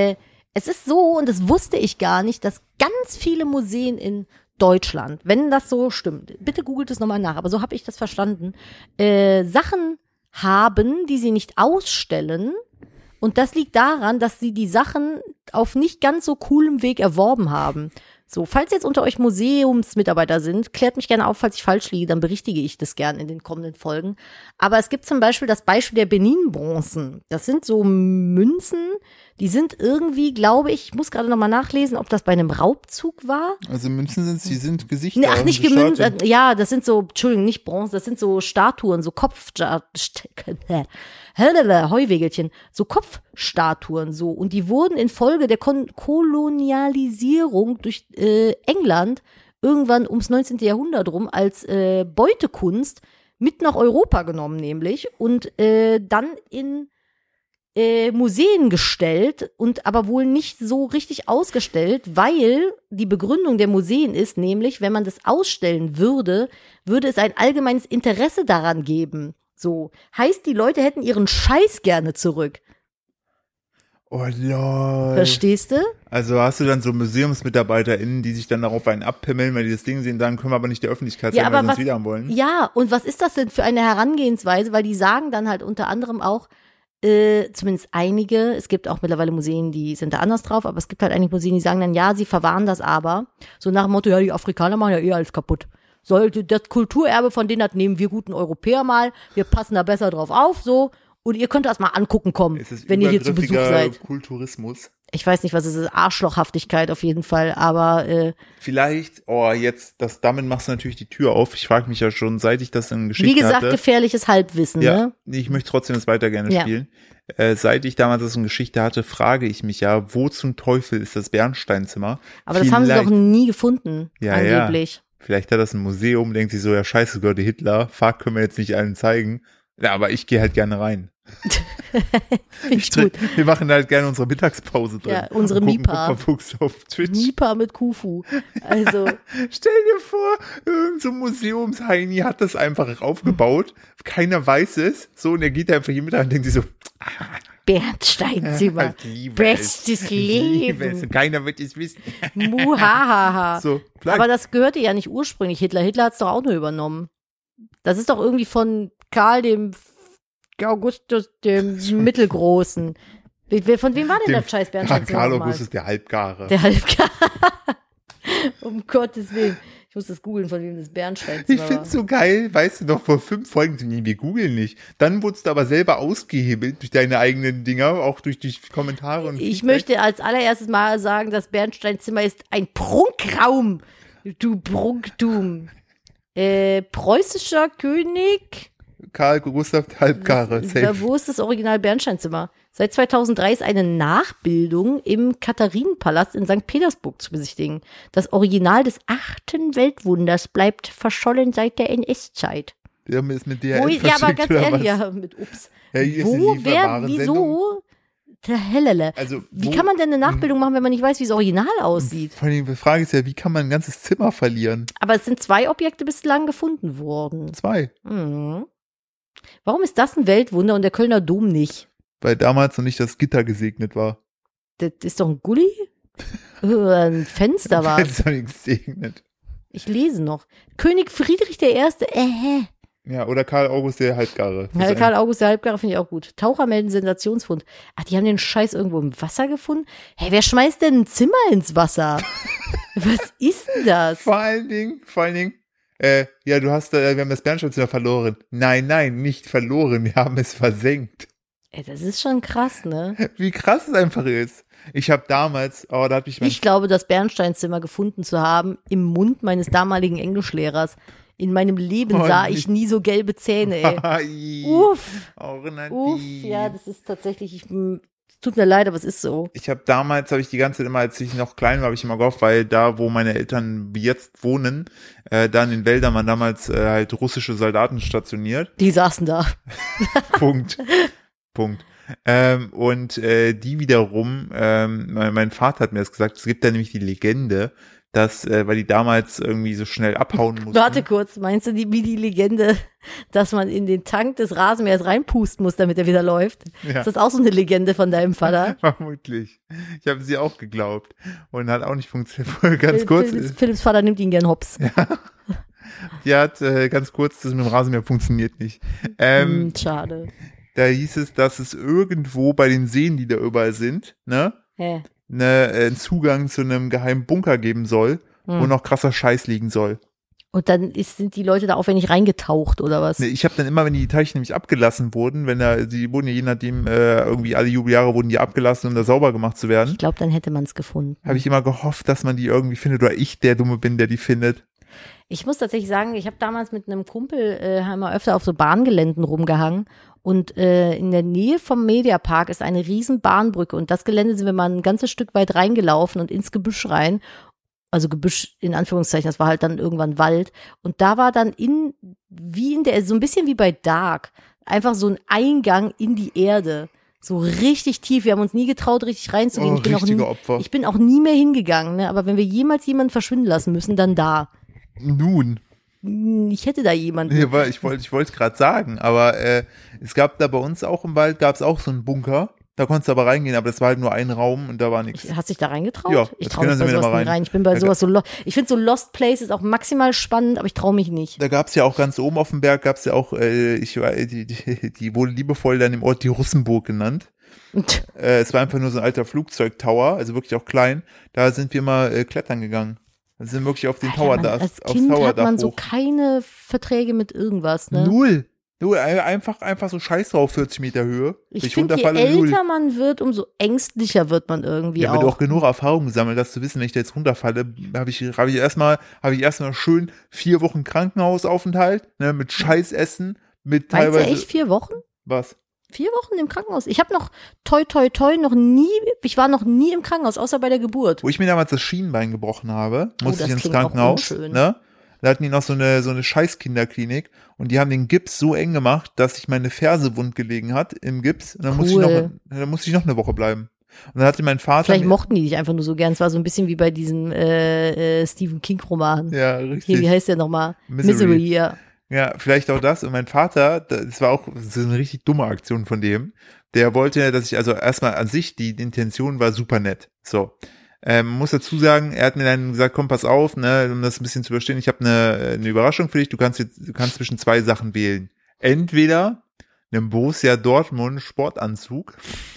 Es ist so, und das wusste ich gar nicht, dass ganz viele Museen in Deutschland, wenn das so stimmt, bitte googelt es nochmal nach, aber so habe ich das verstanden, äh, Sachen haben, die sie nicht ausstellen. Und das liegt daran, dass sie die Sachen auf nicht ganz so coolem Weg erworben haben. So, falls jetzt unter euch Museumsmitarbeiter sind, klärt mich gerne auf, falls ich falsch liege, dann berichtige ich das gern in den kommenden Folgen. Aber es gibt zum Beispiel das Beispiel der Benin-Bronzen. Das sind so Münzen, die sind irgendwie, glaube ich, ich muss gerade nochmal nachlesen, ob das bei einem Raubzug war. Also Münzen sind, die sind Gesichter. Nee, ach, nicht gemünzt, Statuen. äh, ja, das sind so, Entschuldigung, nicht Bronze, das sind so Statuen, so Kopf, Heuwegelchen, so Kopfstatuen, so. Und die wurden infolge der Kon- Kolonialisierung durch äh, England irgendwann ums neunzehnten Jahrhundert rum als äh, Beutekunst mit nach Europa genommen, nämlich, und äh, dann in äh, Museen gestellt und aber wohl nicht so richtig ausgestellt, weil die Begründung der Museen ist nämlich, wenn man das ausstellen würde, würde es ein allgemeines Interesse daran geben. So, heißt, die Leute hätten ihren Scheiß gerne zurück. Oh lol. Verstehst du? Also hast du dann so MuseumsmitarbeiterInnen, die sich dann darauf einen abpimmeln, weil die das Ding sehen, dann können wir aber nicht der Öffentlichkeit Ja, zeigen, weil aber wir uns was- wieder haben wollen. Ja, und was ist das denn für eine Herangehensweise? Weil die sagen dann halt unter anderem auch, äh, zumindest einige, es gibt auch mittlerweile Museen, die sind da anders drauf, aber es gibt halt einige Museen, die sagen dann, ja, sie verwahren das aber. So nach dem Motto, ja, die Afrikaner machen ja eh alles kaputt. Sollte das Kulturerbe von denen, das nehmen wir guten Europäer mal, wir passen da besser drauf auf, so. Und ihr könnt das mal angucken kommen, Es ist wenn ihr hier zu Besuch übergriffiger seid. Kulturismus. Ich weiß nicht, was es ist, Arschlochhaftigkeit auf jeden Fall, aber äh, Vielleicht, oh, jetzt, das, damit machst du natürlich die Tür auf. Ich frage mich ja schon, seit ich das in Geschichte wie gesagt, hatte. gefährliches Halbwissen, Ja, ne? ich möchte trotzdem das weiter gerne Ja. spielen. Äh, seit ich damals das in Geschichte hatte, frage ich mich ja, wo zum Teufel ist das Bernsteinzimmer? Aber das haben sie Vielleicht- doch nie gefunden, Ja, angeblich. Vielleicht hat das ein Museum, denkt sich so, ja scheiße, gehört der Hitler, fuck, können wir jetzt nicht allen zeigen. Ja, aber ich gehe halt gerne rein. Finde ich gut. Wir machen halt gerne unsere Mittagspause drin. Ja, unsere Und gucken Mipa. Kupferfuchs auf Twitch. Nipa mit Kufu. Also, Stell dir vor, irgend so ein Museumsheini hat das einfach aufgebaut. Keiner weiß es. So, und er geht einfach hier mit und denkt sich so, Bernsteinzimmer. ich liebe es. Bestes Ich liebe es. Leben. Und keiner wird es wissen. Muhahaha. So, vielleicht. Aber das gehörte ja nicht ursprünglich Hitler. Hitler hat es doch auch nur übernommen. Das ist doch irgendwie von Karl dem Augustus dem Mittelgroßen. Wie- wie- Von wem war denn Dem- der scheiß Karl Bernsteinzimmer Karl nochmal? Augustus, der Halbgare. Der Halbgar. Um Gottes Willen. Ich muss das googeln, von wem das Ich Bernsteinzimmer war. find's so geil, weißt du noch, vor fünf Folgen, nee, wir googeln nicht. Dann wurdest du aber selber ausgehebelt durch deine eigenen Dinger, auch durch die Kommentare und Ich Feedback. möchte als allererstes mal sagen, das Bernsteinzimmer ist ein Prunkraum. Du Prunktum. Äh, preußischer König. Karl Gustav der Halbgare, Da, safe. wo ist das Original Bernsteinzimmer? Seit zweitausenddrei ist eine Nachbildung im Katharinenpalast in Sankt Petersburg zu besichtigen. Das Original des achten Weltwunders bleibt verschollen seit der N S-Zeit. Der ist mit Wo, D H L ja, aber verschickt, ganz oder ehrlich, was? ja, mit Ups. Ja, hier ist eine Wo, wer, Lieferwarensendung. wieso? Der Hellele. Also, Wie wo- kann man denn eine Nachbildung machen, wenn man nicht weiß, wie das Original aussieht? Vor allem, die Frage ist ja, wie kann man ein ganzes Zimmer verlieren? Aber es sind zwei Objekte bislang gefunden worden. Zwei. Mhm. Warum ist das ein Weltwunder und der Kölner Dom nicht? Weil damals noch nicht das Gitter gesegnet war. Das ist doch ein Gully? Oder ein Fenster war. Das ist doch nicht gesegnet. Ich lese noch. König Friedrich der Erste. Äh. Ja, oder Karl August der Halbgare. Das Ja, ist Karl August der Halbgare finde ich auch gut. Taucher melden Sensationsfund. Ach, die haben den Scheiß irgendwo im Wasser gefunden? Hä, wer schmeißt denn ein Zimmer ins Wasser? Was ist denn das? Vor allen Dingen, vor allen Dingen, äh, ja, du hast, äh, wir haben das Bernsteinzimmer verloren. Nein, nein, nicht verloren, wir haben es versenkt. Ey, das ist schon krass, ne? Wie krass es einfach ist. Ich habe damals, oh, da hatte ich mein Ich glaube, das Bernsteinzimmer gefunden zu haben im Mund meines damaligen Englischlehrers. In meinem Leben Oh, sah nicht. ich nie so gelbe Zähne, ey. Ai, Uff, auch Nadine. uff, ja, das ist tatsächlich, ich, m, es tut mir leid, aber es ist so. Ich habe damals, habe ich die ganze Zeit immer, als ich noch klein war, habe ich immer gehofft, weil da, wo meine Eltern jetzt wohnen, äh, da in den Wäldern waren damals äh, halt russische Soldaten stationiert. Die saßen da. Punkt. Punkt. Ähm, und äh, die wiederum, ähm, mein, mein Vater hat mir das gesagt, es gibt da nämlich die Legende, dass, äh, weil die damals irgendwie so schnell abhauen mussten. Warte kurz, meinst du die, wie die Legende, dass man in den Tank des Rasenmähers reinpusten muss, damit er wieder läuft? Ja. Ist das auch so eine Legende von deinem Vater? Vermutlich. Ich habe sie auch geglaubt und hat auch nicht funktioniert. Ganz kurz. Philipps, Philipps Vater nimmt ihn gern hops. Ja. Die hat äh, ganz kurz, das mit dem Rasenmäher funktioniert nicht. Ähm, hm, schade. Da hieß es, dass es irgendwo bei den Seen, die da überall sind, ne, Hä? ne, äh, einen Zugang zu einem geheimen Bunker geben soll, hm. wo noch krasser Scheiß liegen soll. Und dann ist, sind die Leute da aufwendig reingetaucht oder was? Ne, ich habe dann immer, wenn die Teiche nämlich abgelassen wurden, wenn da, die wurden ja je nachdem, äh, irgendwie alle Jubeljahre wurden die abgelassen, um da sauber gemacht zu werden. Ich glaube, dann hätte man es gefunden. Habe ich immer gehofft, dass man die irgendwie findet oder ich der Dumme bin, der die findet. Ich muss tatsächlich sagen, ich habe damals mit einem Kumpel, äh, haben wir öfter auf so Bahngeländen rumgehangen und äh, in der Nähe vom Mediapark ist eine riesen Bahnbrücke und das Gelände sind wir mal ein ganzes Stück weit reingelaufen und ins Gebüsch rein, also Gebüsch in Anführungszeichen, das war halt dann irgendwann Wald und da war dann in, wie in der, so ein bisschen wie bei Dark, einfach so ein Eingang in die Erde. So richtig tief. Wir haben uns nie getraut, richtig reinzugehen. Oh, ich bin auch richtige nie, Opfer. Ich bin auch nie mehr hingegangen, ne? Aber wenn wir jemals jemanden verschwinden lassen müssen, dann da. Nun. Ich hätte da jemanden. Ja, weil ich wollte ich wollte gerade sagen, aber äh, es gab da bei uns auch im Wald, gab es auch so einen Bunker. Da konntest du aber reingehen, aber das war halt nur ein Raum und da war nichts. Hast du dich da reingetraut? Ja, ich das traue mich können bei Sie mir sowas mal nicht rein. rein. Ich bin bei Da- sowas so, lo- ich finde so Lost Places auch maximal spannend, aber ich traue mich nicht. Da gab es ja auch ganz oben auf dem Berg, gab es ja auch, äh, ich war, die, die, die wurde liebevoll dann im Ort die Russenburg genannt. Äh, es war einfach nur so ein alter Flugzeugtower, also wirklich auch klein. Da sind wir mal äh, klettern gegangen. Wir sind wirklich auf den Alter, Tower man, da, als aufs Kind hat Towerdach man so hoch. keine Verträge mit irgendwas, ne? Null. Null. Einfach, einfach so scheiß drauf, vierzig Meter Höhe. Ich Ich finde, je runterfalle, null. älter man wird, umso ängstlicher wird man irgendwie Ja, wenn du auch. auch genug Erfahrung gesammelt hast, zu wissen, wenn ich da jetzt runterfalle, habe ich, habe ich erstmal, habe ich erstmal schön vier Wochen Krankenhausaufenthalt, ne, mit Scheißessen, mit Meinst du teilweise. echt vier Wochen? Was? Vier Wochen im Krankenhaus. Ich habe noch toi toi toi noch nie, ich war noch nie im Krankenhaus, außer bei der Geburt. Wo ich mir damals das Schienbein gebrochen habe, Oh, musste das ich ins klingt auch Krankenhaus, unschön. ne? Da hatten die noch so eine, so eine Scheiß-Kinderklinik und die haben den Gips so eng gemacht, dass sich meine Ferse wund gelegen hat im Gips. Und dann musste ich Cool. noch, dann musste ich noch eine Woche bleiben. Und dann hatte mein Vater. Vielleicht mir- mochten die dich einfach nur so gern. Es war so ein bisschen wie bei diesem äh, äh, Stephen King-Roman. Ja, Hier, richtig. wie heißt der nochmal? Misery. ja. Ja, vielleicht auch das. Und mein Vater, das war auch so eine richtig dumme Aktion von dem. Der wollte, dass ich, also erstmal an sich, die Intention war super nett. So. Ähm, muss dazu sagen, er hat mir dann gesagt, komm, pass auf, ne, um das ein bisschen zu überstehen, ich habe eine, eine Überraschung für dich, du kannst jetzt, du kannst zwischen zwei Sachen wählen. Entweder einem Borussia Dortmund Sportanzug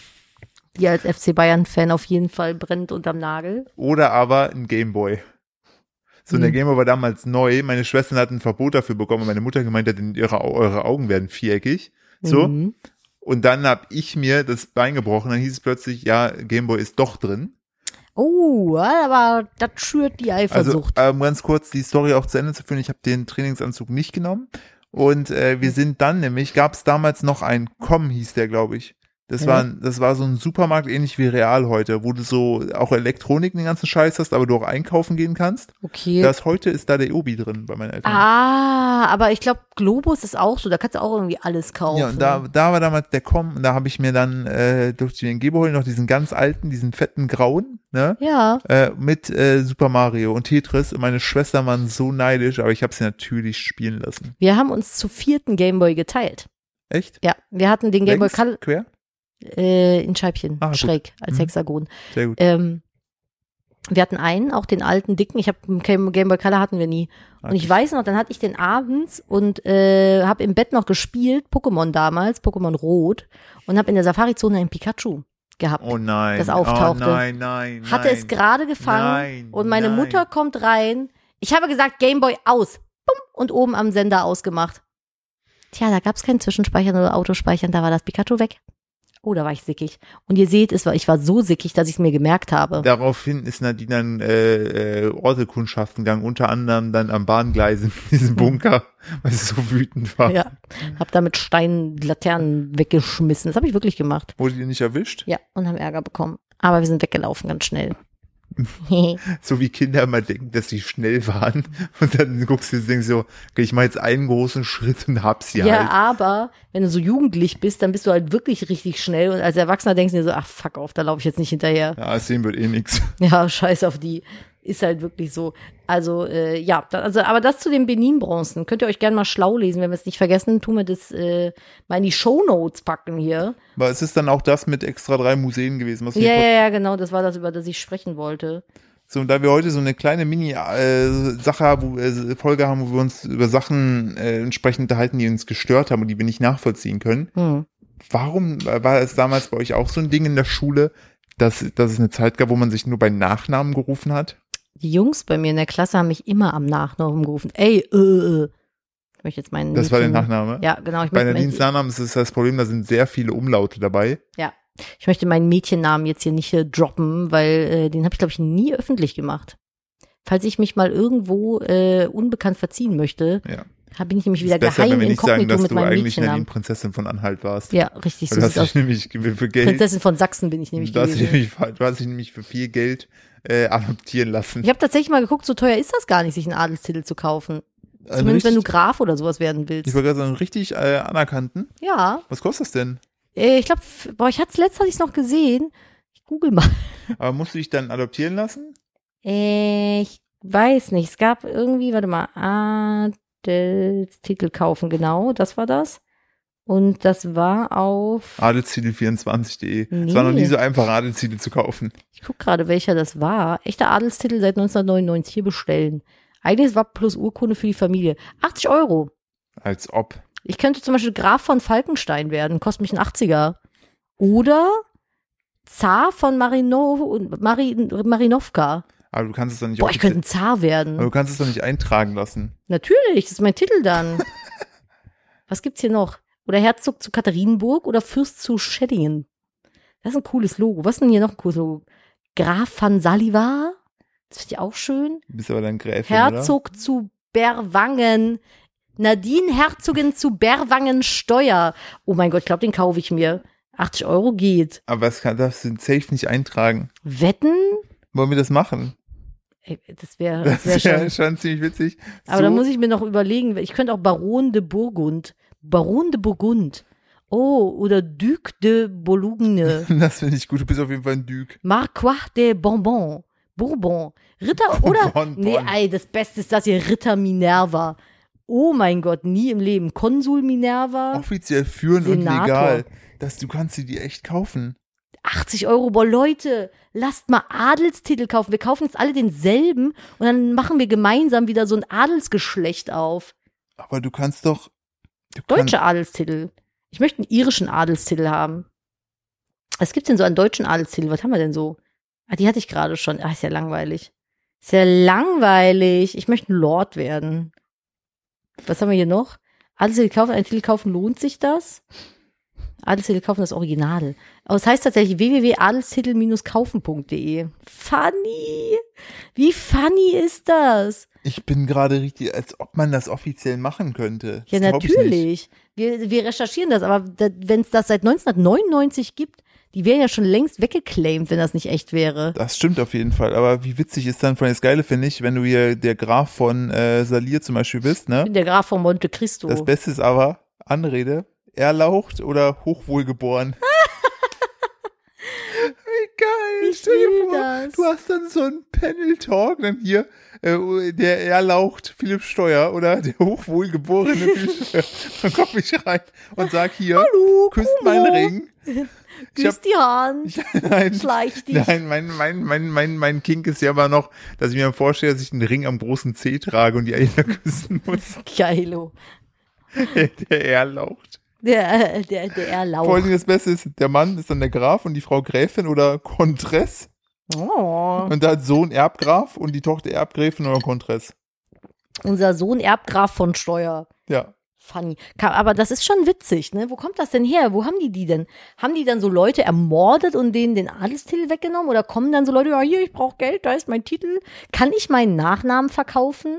Die als F C Bayern-Fan auf jeden Fall brennt unterm Nagel. oder aber ein Gameboy. So, und der Hm. Gameboy war damals neu, meine Schwestern hatten ein Verbot dafür bekommen, und meine Mutter gemeint hat, ihre, eure Augen werden viereckig. So. Mhm. Und dann habe ich mir das Bein gebrochen. Dann hieß es plötzlich, ja, Gameboy ist doch drin. Oh, aber das schürt die Also Eifersucht. ähm, ganz kurz die Story auch zu Ende zu führen. Ich habe den Trainingsanzug nicht genommen. Und äh, wir sind dann nämlich, gab es damals noch ein Com, hieß der, glaube ich. Das, Ja. war, das war so ein Supermarkt, ähnlich wie Real heute, wo du so auch Elektronik, den ganzen Scheiß hast, aber du auch einkaufen gehen kannst. Okay. Das heute ist da der Obi drin bei meinen Eltern. Ah, aber ich glaube, Globus ist auch so. Da kannst du auch irgendwie alles kaufen. Ja, und da, da war damals der Com, und da habe ich mir dann äh, durch den Gameboy noch diesen ganz alten, diesen fetten grauen, ne? Ja. Äh, mit äh, Super Mario und Tetris. Und meine Schwestern waren so neidisch, aber ich habe sie natürlich spielen lassen. Wir haben uns zu vierten Gameboy geteilt. Echt? Ja, wir hatten den Gameboy Längs? Color Quer? äh, in Scheibchen, Ah, gut. schräg, als Mhm. Hexagon. Sehr gut. Ähm, wir hatten einen, auch den alten, dicken. Ich habe Game, Gameboy Color hatten wir nie. Und ich weiß noch, dann hatte ich den abends und äh, habe im Bett noch gespielt, Pokémon damals, Pokémon Rot, und habe in der Safari-Zone einen Pikachu gehabt. Oh nein. das auftauchte. Oh nein, nein, nein. Hatte es gerade gefangen Nein, und meine nein. Mutter kommt rein. Ich habe gesagt, Gameboy aus. Bumm, und oben am Sender ausgemacht. Tja, da gab es kein Zwischenspeichern oder Autospeichern, da war das Pikachu weg. Oh, da war ich sickig. Und ihr seht, es war, ich war so sickig, dass ich es mir gemerkt habe. Daraufhin ist Nadine dann äh, äh, Ortekundschaften gegangen, unter anderem dann am Bahngleis in diesem Bunker, weil sie so wütend war. Ja, hab da mit Steinen Laternen weggeschmissen. Das habe ich wirklich gemacht. Wurde die nicht erwischt? Ja, und haben Ärger bekommen. Aber wir sind weggelaufen ganz schnell. So wie Kinder immer denken, dass sie schnell waren. Und dann guckst du und denkst so, okay, ich mache jetzt einen großen Schritt und hab sie Ja, halt. aber wenn du so jugendlich bist, dann bist du halt wirklich richtig schnell. Und als Erwachsener denkst du dir so, ach fuck auf, da laufe ich jetzt nicht hinterher. Ja, aus dem wird eh nix. Ja, scheiß auf die. Ist halt wirklich so. Also, äh, ja, da, also, aber das zu den Benin-Bronzen. Könnt ihr euch gerne mal schlau lesen. Wenn wir es nicht vergessen, tun wir das äh, mal in die Shownotes packen hier. Aber es ist dann auch das mit extra drei Museen gewesen. Was wir Ja, vor- ja, ja, genau. Das war das, über das ich sprechen wollte. So, und da wir heute so eine kleine Mini-Sache haben, wo, äh, Folge haben, wo wir uns über Sachen äh, entsprechend unterhalten, die uns gestört haben und die wir nicht nachvollziehen können. Hm. Warum war es damals bei euch auch so ein Ding in der Schule, dass, dass es eine Zeit gab, wo man sich nur bei Nachnamen gerufen hat? Die Jungs bei mir in der Klasse haben mich immer am Nachnamen gerufen. Ey, äh, äh. Ich möchte jetzt meinen Das war der Mädchen- Nachname? Ja, genau. Ich Bei möchte, Nadines Nachnamen ist es das Problem, da sind sehr viele Umlaute dabei. ja. Ich möchte meinen Mädchennamen jetzt hier nicht äh, droppen, weil äh, den habe ich, glaube ich, nie öffentlich gemacht. Falls ich mich mal irgendwo äh, unbekannt verziehen möchte, Ja. hab- bin ich nämlich wieder Ist besser, geheim wenn wir nicht sagen, inkognito dass mit du meinem eigentlich Mädchennamen. Nadine Prinzessin von Anhalt warst. Ja, richtig. Weil So du hast sieht's dich aus. nämlich für Geld, Prinzessin von Sachsen bin ich nämlich du hast dich gewesen. nämlich, du hast dich nämlich für viel Geld äh, adoptieren lassen. Ich habe tatsächlich mal geguckt, so teuer ist das gar nicht, sich einen Adelstitel zu kaufen. Einen Zumindest wenn du richtig- Graf oder sowas werden willst. Ich wollte gerade sagen, richtig äh, anerkannten. Ja, Was kostet das denn? äh, ich glaube, boah, ich hatte es letztes hatte ich noch gesehen. Ich google mal. Aber musst du dich dann adoptieren lassen? Äh, ich weiß nicht. Es gab irgendwie, warte mal, Adelstitel kaufen, genau, das war das. Und das war auf, Adelstitel vierundzwanzig punkt de. Es Nee. war noch nie so einfach, Adelstitel zu kaufen. ich guck gerade, welcher das war. Echter Adelstitel seit neunzehnhundertneunundneunzig hier bestellen. Eigenes Wappen plus Urkunde für die Familie. achtzig Euro. Als ob. Ich könnte zum Beispiel Graf von Falkenstein werden, kostet mich ein achtziger. Oder Zar von Marino, Mari, Marinowka. Aber du kannst es doch nicht Boah, ich könnte offiziell- ein Zar werden. aber du kannst es doch nicht eintragen lassen. Natürlich, das ist mein Titel dann. Was gibt's hier noch? Oder Herzog zu Katharinenburg oder Fürst zu Scheddingen. Das ist ein cooles Logo. Was ist denn hier noch ein cooles Logo? Graf van Saliva. Das finde ich auch schön. Du bist aber dann Gräfin, Herzog zu Berwangen. Nadine Herzogin zu Berwangen-Steuer. Oh mein Gott, ich glaube, den kaufe ich mir. achtzig Euro geht. oder? Aber das kann, darfst du safe nicht eintragen. Wetten? Wollen wir das machen? Ey, das wäre das Das wär ist ja schon. schon ziemlich witzig. Aber so, da muss ich mir noch überlegen. Ich könnte auch Baron de Burgund. Baron de Burgund. Oh, oder Duc de Boulogne. Das finde ich gut. Du bist auf jeden Fall ein Duke. Marquis de Bonbon. Bourbon. Ritter oder? Bonbon. Nee, ey, das Beste ist das hier. Ritter Minerva. Oh mein Gott, nie im Leben. Konsul Minerva. Offiziell führen und Senator. legal. Das, du kannst sie die echt kaufen. achtzig Euro. Boah, Leute, lasst mal Adelstitel kaufen. Wir kaufen jetzt alle denselben und dann machen wir gemeinsam wieder so ein Adelsgeschlecht auf. Aber du kannst doch. Du Deutsche Adelstitel. Ich möchte einen irischen Adelstitel haben. Was gibt's denn so an deutschen Adelstitel? Was haben wir denn so? Ah, die hatte ich gerade schon. Ah, ist ja langweilig. Ist ja langweilig. Ich möchte ein Lord werden. Was haben wir hier noch? Adelstitel kaufen, einen Titel kaufen, lohnt sich das? Adelstitel kaufen, das Original. Aber es heißt tatsächlich w w w punkt adelstitel Bindestrich kaufen punkt de. Funny. Wie funny ist das? Ich bin gerade richtig, als ob man das offiziell machen könnte. Ja, Das glaub ich nicht. natürlich. Wir, wir recherchieren das, aber da, wenn es das seit neunzehnhundertneunundneunzig gibt, die wären ja schon längst weggeclaimed, wenn das nicht echt wäre. Das stimmt auf jeden Fall. Aber wie witzig ist dann von das Geile, finde ich, wenn du hier der Graf von äh, Salier zum Beispiel bist, ne? Ich bin der Graf von Monte Cristo. Das Beste ist aber, Anrede, erlaucht oder hochwohlgeboren. Wie geil. Ich Stell dir will vor, das. du hast dann so einen Panel-Talk, dann hier äh, der erlaucht Philipp Steuer oder der hochwohlgeborene Philipp Steuer. Dann komm ich rein und sag hier, Hallo, küsst Kumo. meinen Ring. Ich hab, Küss die Hand. ich, nein, Schleich dich. nein, mein, mein, mein, mein, mein Kink ist ja aber noch, dass ich mir vorstelle, dass ich einen Ring am großen Zeh trage und die Eier küssen muss. Geilo. Der erlaucht. Der, der, der Erlauch. Vor allem das Beste ist, der Mann ist dann der Graf und die Frau Gräfin oder Kontress. Oh. Und da hat Sohn Erbgraf und die Tochter Erbgräfin oder Kontress. Unser Sohn Erbgraf von Steuer. Ja. Funny. Ka- Aber das ist schon witzig, ne? Wo kommt das denn her? Wo haben die die denn? Haben die dann so Leute ermordet und denen den Adelstitel weggenommen? Oder kommen dann so Leute, ja, hier, ich brauche Geld, da ist mein Titel. Kann ich meinen Nachnamen verkaufen?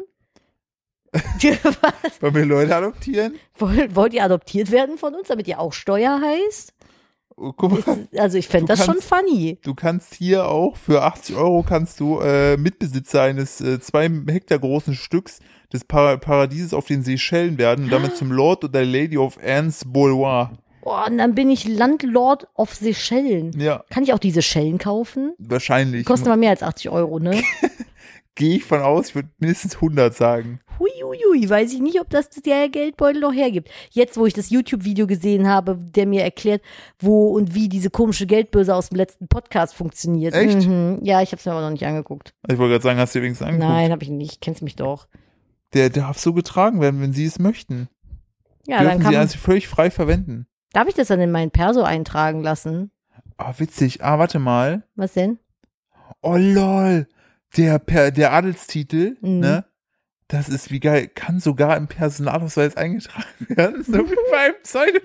Was? Wollen wir Leute adoptieren? Wollt, wollt ihr adoptiert werden von uns, damit ihr auch Steuer heißt? Oh, guck mal, Ist, also ich fände Du das schon kannst- funny. du kannst hier auch für achtzig Euro kannst du äh, Mitbesitzer eines äh, zwei Hektar großen Stücks des Para Paradieses auf den Seychellen werden und damit zum Lord oder Lady of Anne's Bouloir. Oh, und dann bin ich Landlord of Seychellen. Ja. Kann ich auch diese Schellen kaufen? Wahrscheinlich. Kosten aber mehr als achtzig Euro, ne? Gehe ich von aus, ich würde mindestens hundert sagen. Hui, hui, hui, weiß ich nicht, ob das der Geldbeutel noch hergibt. Jetzt, wo ich das YouTube-Video gesehen habe, der mir erklärt, wo und wie diese komische Geldbörse aus dem letzten Podcast funktioniert. Echt? Mhm. Ja, ich habe es mir aber noch nicht angeguckt. Ich wollte gerade sagen, hast du dir wenigstens angeguckt? Nein, habe ich nicht. Kennst mich doch. Der darf so getragen werden, wenn sie es möchten. Ja, dann Dürfen kann sie man, also völlig frei verwenden. darf ich das dann in meinen Perso eintragen lassen? Ah, witzig. Ah, warte mal. Was denn? Oh, lol. Der, per, der Adelstitel, Mhm. ne? Das ist wie geil. Kann sogar im Personalausweis eingetragen werden. So wie beim Pseudonym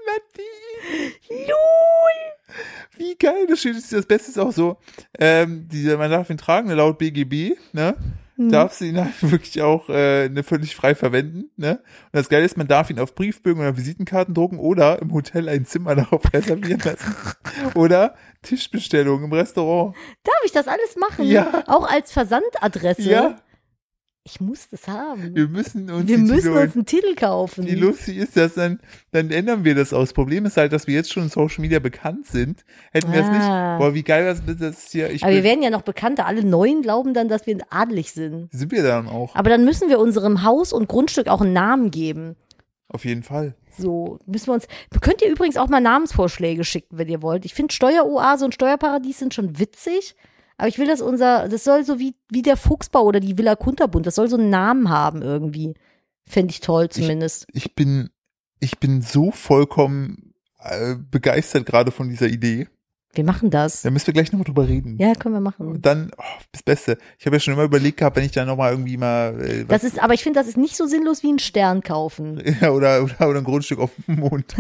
Nadine. Lul! Wie geil. Das steht, das Beste ist auch so, ähm, diese, man darf ihn tragen, ne, laut B G B, ne? Mhm. Darf sie ihn halt wirklich auch äh, ne, völlig frei verwenden, ne? Und das Geile ist, man darf ihn auf Briefbögen oder Visitenkarten drucken oder im Hotel ein Zimmer darauf reservieren lassen. Oder Tischbestellung im Restaurant. Darf ich das alles machen? Ja. Auch als Versandadresse? Ja, Ich muss das haben. wir müssen uns Wir die müssen Titel holen. uns einen Titel kaufen. Wie lustig ist das, dann, dann ändern wir das aus. Problem ist halt, dass wir jetzt schon in Social Media bekannt sind. Hätten wir es nicht, Ah. boah, wie geil das ist das hier. Ich Aber wir bin, werden ja noch bekannter. Alle Neuen glauben dann, dass wir adelig sind. sind wir dann auch. Aber dann müssen wir unserem Haus und Grundstück auch einen Namen geben. Auf jeden Fall. So, müssen wir uns. Könnt ihr übrigens auch mal Namensvorschläge schicken, wenn ihr wollt. Ich finde Steueroase und Steuerparadies sind schon witzig. Aber ich will, dass unser, das soll so wie, wie der Fuchsbau oder die Villa Kunterbund, das soll so einen Namen haben irgendwie. Fände ich toll zumindest. Ich bin, ich bin so vollkommen äh, begeistert gerade von dieser Idee. Wir machen das. Da müssen wir gleich nochmal drüber reden. Ja, können wir machen. Und dann, oh, das Beste. Ich habe ja schon immer überlegt gehabt, wenn ich dann nochmal irgendwie mal, äh, was, Das ist, aber ich finde, das ist nicht so sinnlos wie einen Stern kaufen. ja, oder, oder, oder ein Grundstück auf dem Mond.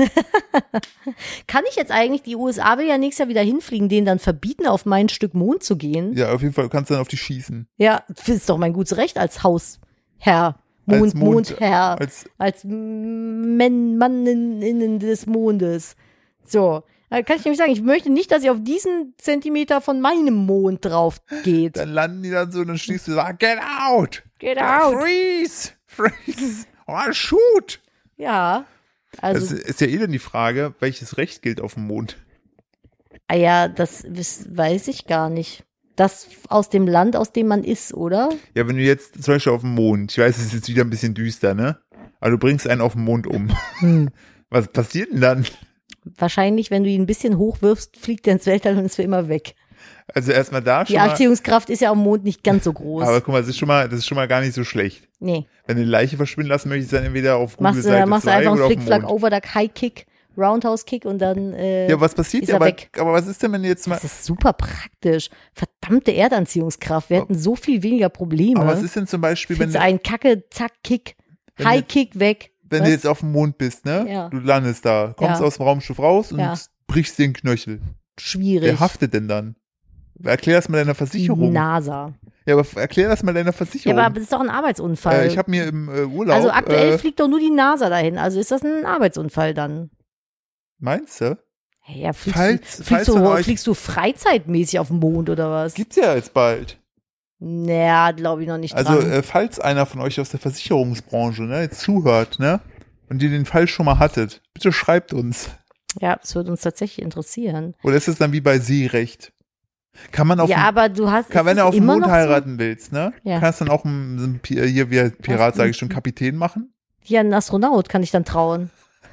Kann ich jetzt eigentlich, die U S A will ja nächstes Jahr wieder hinfliegen, denen dann verbieten, auf mein Stück Mond zu gehen? Ja, auf jeden Fall, du kannst dann auf die schießen. Ja, das ist doch mein gutes Recht als Hausherr. Als Mond, Mond- Mondherr. Als, Als Men, Manninnen des Mondes. So. Da kann ich nämlich sagen, ich möchte nicht, dass ihr auf diesen Zentimeter von meinem Mond drauf geht. dann landen die dann so und dann stehst du da, get out! Get out. Freeze! Freeze! Oh, shoot! Ja. Das Also, ist ja eh dann die Frage, welches Recht gilt auf dem Mond? ah ja, das wiss- weiß ich gar nicht. Das aus dem Land, aus dem man ist, oder? Ja, wenn du jetzt zum Beispiel auf dem Mond, ich weiß, es ist jetzt wieder ein bisschen düster, ne? Aber du bringst einen auf den Mond um. Hm. Was passiert denn dann? Wahrscheinlich, wenn du ihn ein bisschen hochwirfst, fliegt er ins Weltall und ist für immer weg. Also erstmal da Die schon mal, Anziehungskraft ist ja am Mond nicht ganz so groß. aber guck mal, das ist schon mal, das ist schon mal gar nicht so schlecht. Nee. Wenn du eine Leiche verschwinden lassen möchtest, dann entweder auf Google Machst du, Seite machst du zwei einfach einen oder auf dem Flickflack, Mond. Overduck, High Kick, Roundhouse Kick und dann äh, Ja, was passiert? ist er aber, weg. aber was ist denn, wenn du jetzt mal, Das ist super praktisch. Verdammte Erdanziehungskraft. Wir hätten so viel weniger Probleme. aber was ist denn zum Beispiel, wenn Findest du, ein Kacke, Zack, Kick, Wenn High du- Kick weg. wenn Was? du jetzt auf dem Mond bist, ne? Ja. Du landest da, kommst Ja. aus dem Raumschiff raus und Ja. brichst den Knöchel. Schwierig. Wer haftet denn dann? Erklär das mal deiner Versicherung. NASA. Ja, aber erklär das mal deiner Ja, Versicherung. aber das ist doch ein Arbeitsunfall. äh, ich habe mir im äh, Urlaub, also aktuell äh, fliegt doch nur die NASA dahin. Also ist das ein Arbeitsunfall dann? meinst du? Hey, ja, fliegst, Falls- du, falls fliegst, von du, euch- fliegst du freizeitmäßig auf dem Mond oder was? Gibt's ja jetzt bald. Naja, glaube ich noch nicht Also, dran. äh, falls einer von euch aus der Versicherungsbranche, ne, jetzt zuhört, ne, und ihr den Fall schon mal hattet, bitte schreibt uns. Ja, das würde uns tatsächlich interessieren. Oder ist es dann wie bei Seerecht? Kann man auf Ja, dem, aber du hast. kann, ist wenn du es auf dem immer Mond noch heiraten willst, ne, Ja. kannst du dann auch einen, so einen Pi- äh, hier, wie Pirat, Was? sage ich schon, Kapitän machen? So? Ja, ein Astronaut kann ich dann trauen.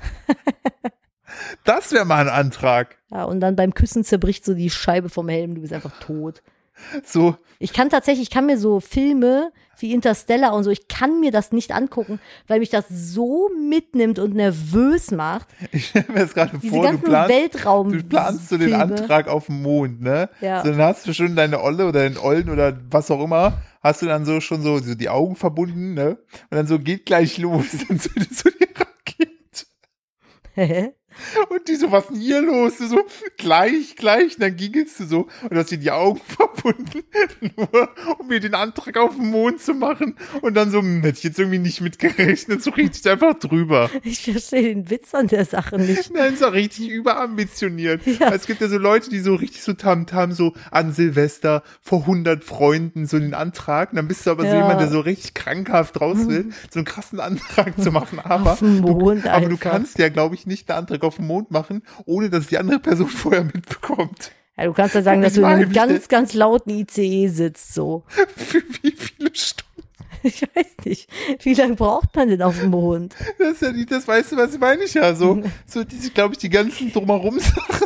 Das wäre mal ein Antrag. Ja, und dann beim Küssen zerbricht so die Scheibe vom Helm, du bist einfach tot. So, Ich kann tatsächlich, ich kann mir so Filme wie Interstellar und so, ich kann mir das nicht angucken, weil mich das so mitnimmt und nervös macht. ich stelle mir jetzt gerade Diese vor, du ganzen planst, Weltraum. du planst so den Filme. Antrag auf dem Mond, ne? Ja. So, dann hast du schon deine Olle oder den Ollen oder was auch immer, hast du dann so schon so, so die Augen verbunden, ne? Und dann so geht gleich los, dann so, so die Rakete. Und die so, was ist denn hier los? Du so, gleich, gleich. Und dann giggelst du so und hast dir die Augen verbunden, nur um mir den Antrag auf den Mond zu machen. Und dann so, hm, hätte ich jetzt irgendwie nicht mitgerechnet, so richtig einfach drüber. Ich verstehe den Witz an der Sache nicht. Nein, ist auch richtig überambitioniert. Ja. Es gibt ja so Leute, die so richtig so Tamtam, so an Silvester vor hundert Freunden so den Antrag. Und dann bist du aber so Ja. jemand, der so richtig krankhaft raus will, so einen krassen Antrag zu machen. Aber, Auf dem Mond du, aber du einfach. kannst ja, glaube ich, nicht einen Antrag Antrag auf den Mond machen, ohne dass die andere Person vorher mitbekommt. Ja, du kannst ja sagen, dass du in einem ganz, ganz lauten I C E sitzt, so. Für wie viele Stunden? Ich weiß nicht. Wie lange braucht man denn auf dem Mond? Das ist ja nicht, das weißt du, was meine ich ja. So, so diese, glaube ich, die ganzen drumherum Sachen.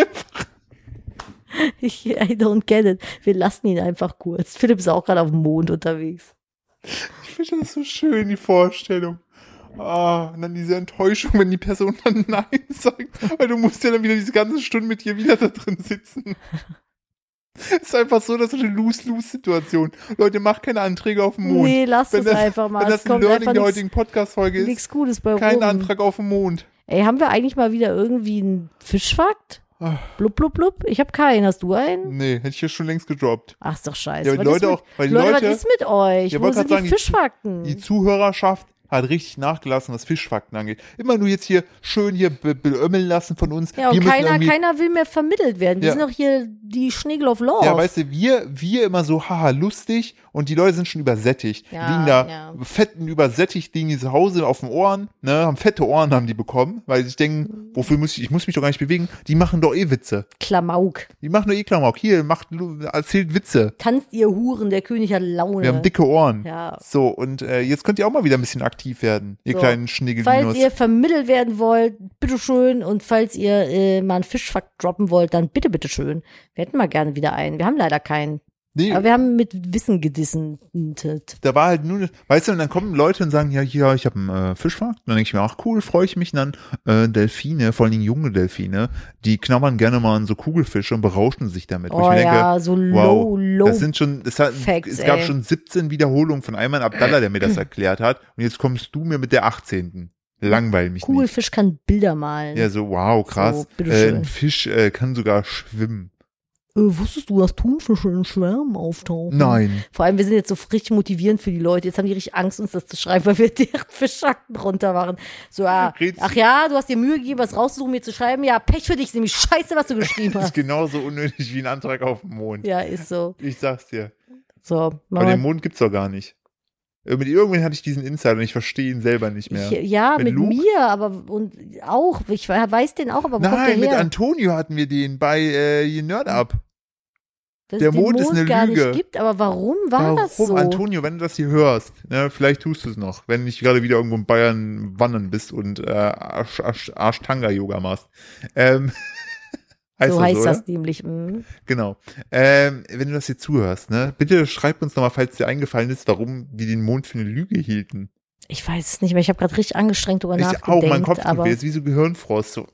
Ich, I don't get it. Wir lassen ihn einfach kurz. Philipp ist auch gerade auf dem Mond unterwegs. Ich finde das so schön, die Vorstellung. Ah, und dann diese Enttäuschung, wenn die Person dann Nein sagt. Weil du musst ja dann wieder diese ganze Stunde mit ihr wieder da drin sitzen. Es ist einfach so, das ist eine Lose-Lose-Situation. Leute, macht keine Anträge auf den Mond. Nee, lasst wenn es das, einfach mal. Wenn das Es ein kommt Learning einfach der nix, heutigen Podcast-Folge ist, nichts Gutes bei kein rum. Antrag auf den Mond. Ey, haben wir eigentlich mal wieder irgendwie einen Fischfakt? Ah. Blub, blub, blub. Ich habe keinen. Hast du einen? Nee, hätte ich ja schon längst gedroppt. Ach, ist doch scheiße. Ja, was, Leute ist auch, mit, weil die Leute, Leute- was ist mit euch? Ja, Wo wollte sind grad die sagen, die- Fischfakten? Die Zuhörerschaft hat richtig nachgelassen, was Fischfakten angeht. Immer nur jetzt hier schön hier be- beömmeln lassen von uns. ja, und wir müssen keiner, irgendwie- keiner will mehr vermittelt werden. Wir Ja. sind doch hier die Schnegel of Love. Ja, weißt du, wir, wir immer so, haha, lustig und die Leute sind schon übersättigt. Ja, Die liegen da, ja. fetten übersättigt, liegen die zu Hause auf den Ohren, ne, haben fette Ohren haben die bekommen, weil sie sich denken, wofür muss ich, ich muss mich doch gar nicht bewegen, die machen doch eh Witze. Klamauk. Die machen doch eh Klamauk. Hier, macht, erzählt Witze. Tanzt ihr Huren, der König hat Laune. Wir haben dicke Ohren. Ja. So, und äh, jetzt könnt ihr auch mal wieder ein bisschen aktiv werden, ihr So. kleinen Falls Schniggelinos. ihr vermittelt werden wollt, bitteschön. Und falls ihr äh, mal einen Fischfakt droppen wollt, dann bitte, bitteschön. Wir hätten mal gerne wieder einen. Wir haben leider keinen. Nee, Aber wir haben mit Wissen gedissen. da war halt nur, weißt du, und dann kommen Leute und sagen, ja, hier, ich habe einen äh, Fischmarkt. Und dann denke ich mir, ach cool, freue ich mich. Und dann äh, Delfine, vor allen Dingen junge Delfine, die knabbern gerne mal an so Kugelfische und berauschen sich damit. Wo Oh ich mir ja, denke, so wow, low, low. das sind schon, das hat, Facts, es gab ey. schon siebzehn Wiederholungen von Ayman Abdallah, der mir das erklärt hat. Und jetzt kommst du mir mit der achtzehnten. Langweil mich nicht. Kugelfisch kann Bilder malen. Ja, so, wow, krass. So, äh, bitteschön. ein Fisch äh, kann sogar schwimmen. Äh, wusstest du, dass Thunfische in Schwärmen auftauchen? Nein. Vor allem, wir sind jetzt so richtig motivierend für die Leute. Jetzt haben die richtig Angst, uns das zu schreiben, weil wir deren Fischakten runter machen. So, ja, Redst- ach ja, du hast dir Mühe gegeben, was rauszusuchen, mir zu schreiben. Ja, Pech für dich, ist nämlich scheiße, was du geschrieben Das ist hast. genauso unnötig wie ein Antrag auf den Mond. Ja, ist so. Ich sag's dir. So, Aber machen den wir. Mond gibt's doch gar nicht. Äh, Mit irgendwann hatte ich diesen Insider und ich verstehe ihn selber nicht mehr. Ich, ja, Mit mit Luke? mir, aber und auch, ich weiß den auch, aber wo kommt der Nein, mit her? Antonio hatten wir den bei äh, hier Nerd Up. Dass der es den Mond ist eine gar Lüge. nicht gibt, aber warum war Warum, das so? Antonio, wenn du das hier hörst, ne, vielleicht tust du es noch, wenn du nicht gerade wieder irgendwo in Bayern wandern bist und äh, Arsch, Arsch, Arschtanga-Yoga machst. Ähm, heißt so das, heißt oder? das nämlich. mm. Genau. Ähm, wenn du das hier zuhörst, ne, bitte schreib uns nochmal, falls dir eingefallen ist, warum wir den Mond für eine Lüge hielten. Ich weiß es nicht mehr. Ich habe gerade richtig angestrengt drüber Ich nachgedacht. auch, mein Kopf tut aber weh, ist wie so Gehirnfrost, so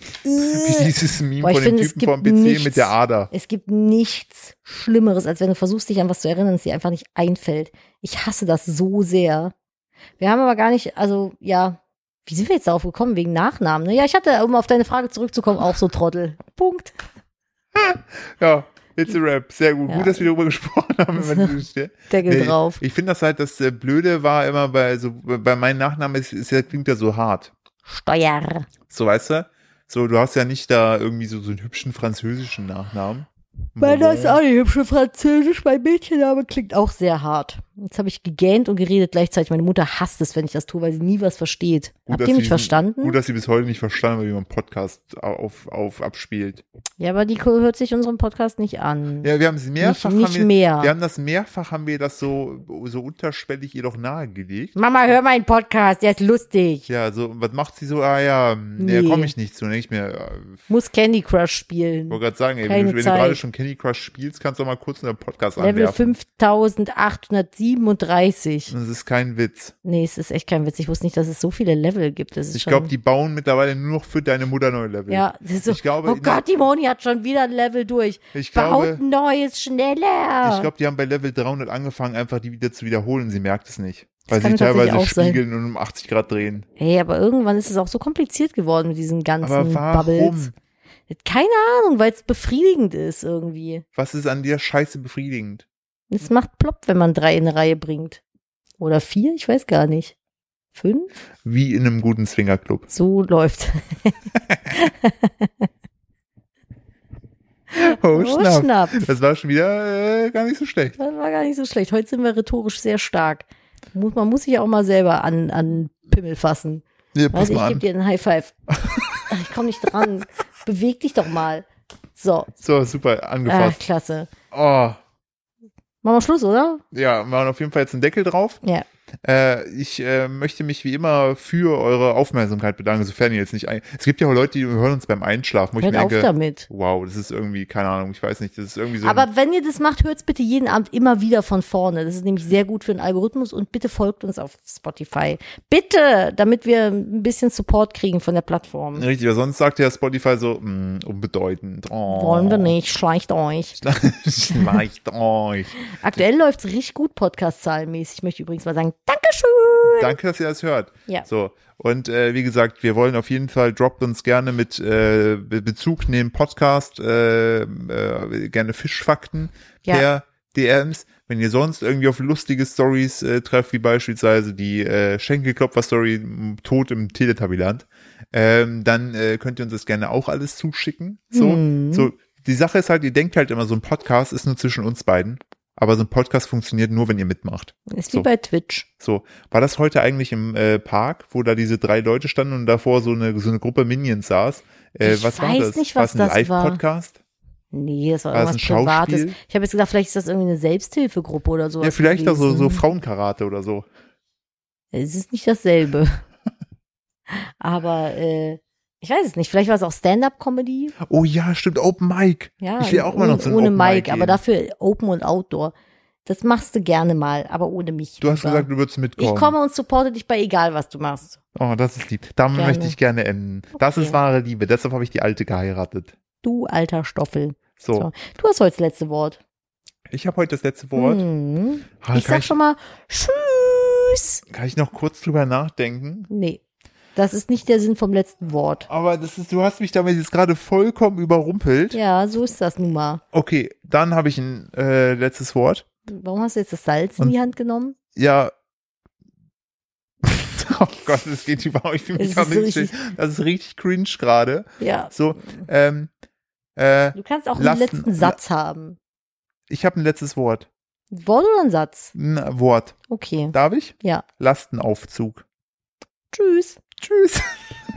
wie dieses Meme Boah, ich von dem finde, es Typen gibt vom P C nichts- mit der Ader. es gibt nichts Schlimmeres, als wenn du versuchst, dich an was zu erinnern, es dir einfach nicht einfällt. Ich hasse das so sehr. Wir haben aber gar nicht, also ja, wie sind wir jetzt darauf gekommen? Wegen Nachnamen, ne? Ja, ich hatte, um auf deine Frage zurückzukommen, auch so Trottel. Punkt. Ja, it's a rap. Sehr gut. Ja. Gut, dass wir darüber gesprochen haben. Wenn du, Deckel Nee, drauf. Ich finde das halt, das äh, Blöde war immer bei, so, bei meinem Nachnamen, ist, ist ja, klingt ja so hart. Steuer. So, weißt du? So, du hast ja nicht da irgendwie so, so einen hübschen französischen Nachnamen. Weil das ist auch nicht hübsche Französisch. Mein Mädchenname klingt auch sehr hart. Jetzt habe ich gegähnt und geredet gleichzeitig. Meine Mutter hasst es, wenn ich das tue, weil sie nie was versteht. Gut, Habt dass ihr sie mich diesen- verstanden? Gut, dass sie bis heute nicht verstanden haben, wie man einen Podcast auf, auf abspielt. Ja, aber die hört sich unseren Podcast nicht an. Ja, wir haben es mehrfach, nicht haben wir, mehr. wir haben das mehrfach, haben wir das so, so unterschwellig ihr doch nahegelegt. Mama, hör meinen Podcast, der ist lustig. Ja, so, was macht sie so? Ah ja, nee, Nee. komme ich nicht zu. Dann denk ich mir, äh, Muss Candy Crush spielen. ich wollte gerade sagen, ey, wenn, Keine du, wenn du Zeit. gerade schon Candy Crush spielst, kannst du auch mal kurz einen Podcast Level anwerfen. fünftausendachthundertsiebenunddreißig. Das ist kein Witz. Nee, es ist echt kein Witz. Ich wusste nicht, dass es so viele Level gibt. Das ist Ich schon, glaube, die bauen mittlerweile nur noch für deine Mutter neue Level. ja, das ist so, ich glaube, oh Gott, die Moni hat schon wieder ein Level durch. Ich Baut glaube, ein neues, schneller. ich glaube, die haben bei Level dreihundert angefangen, einfach die wieder zu wiederholen. Sie merkt es nicht. Das Weil kann sie tatsächlich teilweise auch sein. spiegeln und um achtzig Grad drehen. Hey, aber irgendwann ist es auch so kompliziert geworden mit diesen ganzen Aber warum? Bubbles. Keine Ahnung, weil es befriedigend ist irgendwie. Was ist an der Scheiße befriedigend? Es macht plopp, wenn man drei in eine Reihe bringt. Oder vier, ich weiß gar nicht. Fünf? Wie in einem guten Swingerclub. So läuft. Oh, Oh, Schnapp. Schnapp. Das war schon wieder äh, gar nicht so schlecht. Das war gar nicht so schlecht. Heute sind wir rhetorisch sehr stark. Muss, man muss sich ja auch mal selber an, an Pimmel fassen. Nee, pass Also ich mal gebe an. dir einen High Five. Ach, ich komme nicht dran. Beweg dich doch mal. So. So, super, Ach, angefasst. klasse. Oh, Machen wir Schluss, oder? ja, wir machen auf jeden Fall jetzt einen Deckel drauf. Ja. Äh, ich äh, möchte mich wie immer für eure Aufmerksamkeit bedanken, sofern ihr jetzt nicht ein... Es gibt ja auch Leute, die hören uns beim Einschlafen, wo ich Hört mir auf denke, damit. wow, das ist irgendwie, keine Ahnung, ich weiß nicht, das ist irgendwie so... Aber ein, wenn ihr das macht, hört es bitte jeden Abend immer wieder von vorne. Das ist nämlich sehr gut für den Algorithmus und bitte folgt uns auf Spotify. Bitte, damit wir ein bisschen Support kriegen von der Plattform. richtig, aber sonst sagt ja Spotify so, mh, unbedeutend. Oh. Wollen wir nicht, schleicht euch. Schleicht euch. Aktuell läuft es richtig gut, Podcast-zahlenmäßig. Ich möchte übrigens mal sagen, Dankeschön. Danke, dass ihr das hört. Ja. So, und äh, wie gesagt, wir wollen auf jeden Fall, droppt uns gerne mit äh, Be- Bezug nehmen, Podcast, äh, äh, gerne Fischfakten Ja. per D Ms. Wenn ihr sonst irgendwie auf lustige Stories äh, trefft, wie beispielsweise die äh, Schenkelklopfer-Story m, Tod im Teletubbyland, ähm, dann äh, könnt ihr uns das gerne auch alles zuschicken. So, Hm. so, die Sache ist halt, ihr denkt halt immer, so ein Podcast ist nur zwischen uns beiden. Aber so ein Podcast funktioniert nur, wenn ihr mitmacht. Ist wie So. bei Twitch. So, war das heute eigentlich im äh, Park, wo da diese drei Leute standen und davor so eine so eine Gruppe Minions saß? Äh, Ich was war weiß das? nicht, war was es ein das war. Live-Podcast? Nee, das war War das irgendwas ein Privates. Schauspiel? Ich habe jetzt gedacht, vielleicht ist das irgendwie eine Selbsthilfegruppe oder sowas. Ja, vielleicht auch so, gewesen. so Frauenkarate oder so. Es ist nicht dasselbe. Aber äh, ich weiß es nicht. Vielleicht war es auch Stand-up-Comedy. Oh ja, stimmt, Open Mic. Ja, Ich will auch mal ohne, noch so ein ohne Open Mic, Mic aber gehen. dafür Open und Outdoor. Das machst du gerne mal, aber ohne mich. Du hast lieber. gesagt, du würdest mitkommen. Ich komme und supporte dich bei egal, was du machst. Oh, das ist lieb. Damit Gerne. möchte ich gerne enden. Das Okay. ist wahre Liebe. Deshalb habe ich die Alte geheiratet. Du alter Stoffel. So, So. Du hast heute das letzte Wort. ich habe heute das letzte Wort. Hm. Ah, Ich kann, sag ich, schon mal Tschüss. kann ich noch kurz drüber nachdenken? Nee, das ist nicht der Sinn vom letzten Wort. Aber das ist, du hast mich damit jetzt gerade vollkommen überrumpelt. Ja, so ist das nun mal. Okay, dann habe ich ein äh, letztes Wort. Warum hast du jetzt das Salz in Und- die Hand genommen? Ja. Oh Gott, das geht überhaupt. Ich fühle mich Es gar ist so nicht richtig- schlecht. Das ist richtig cringe gerade. Ja. So, ähm, äh, Du kannst auch Lassen- einen letzten Satz haben. ich habe ein letztes Wort. Ein Wort oder ein Satz? Ein Wort. Okay. Darf ich? Ja. Lastenaufzug. Tschüss. Tschüss.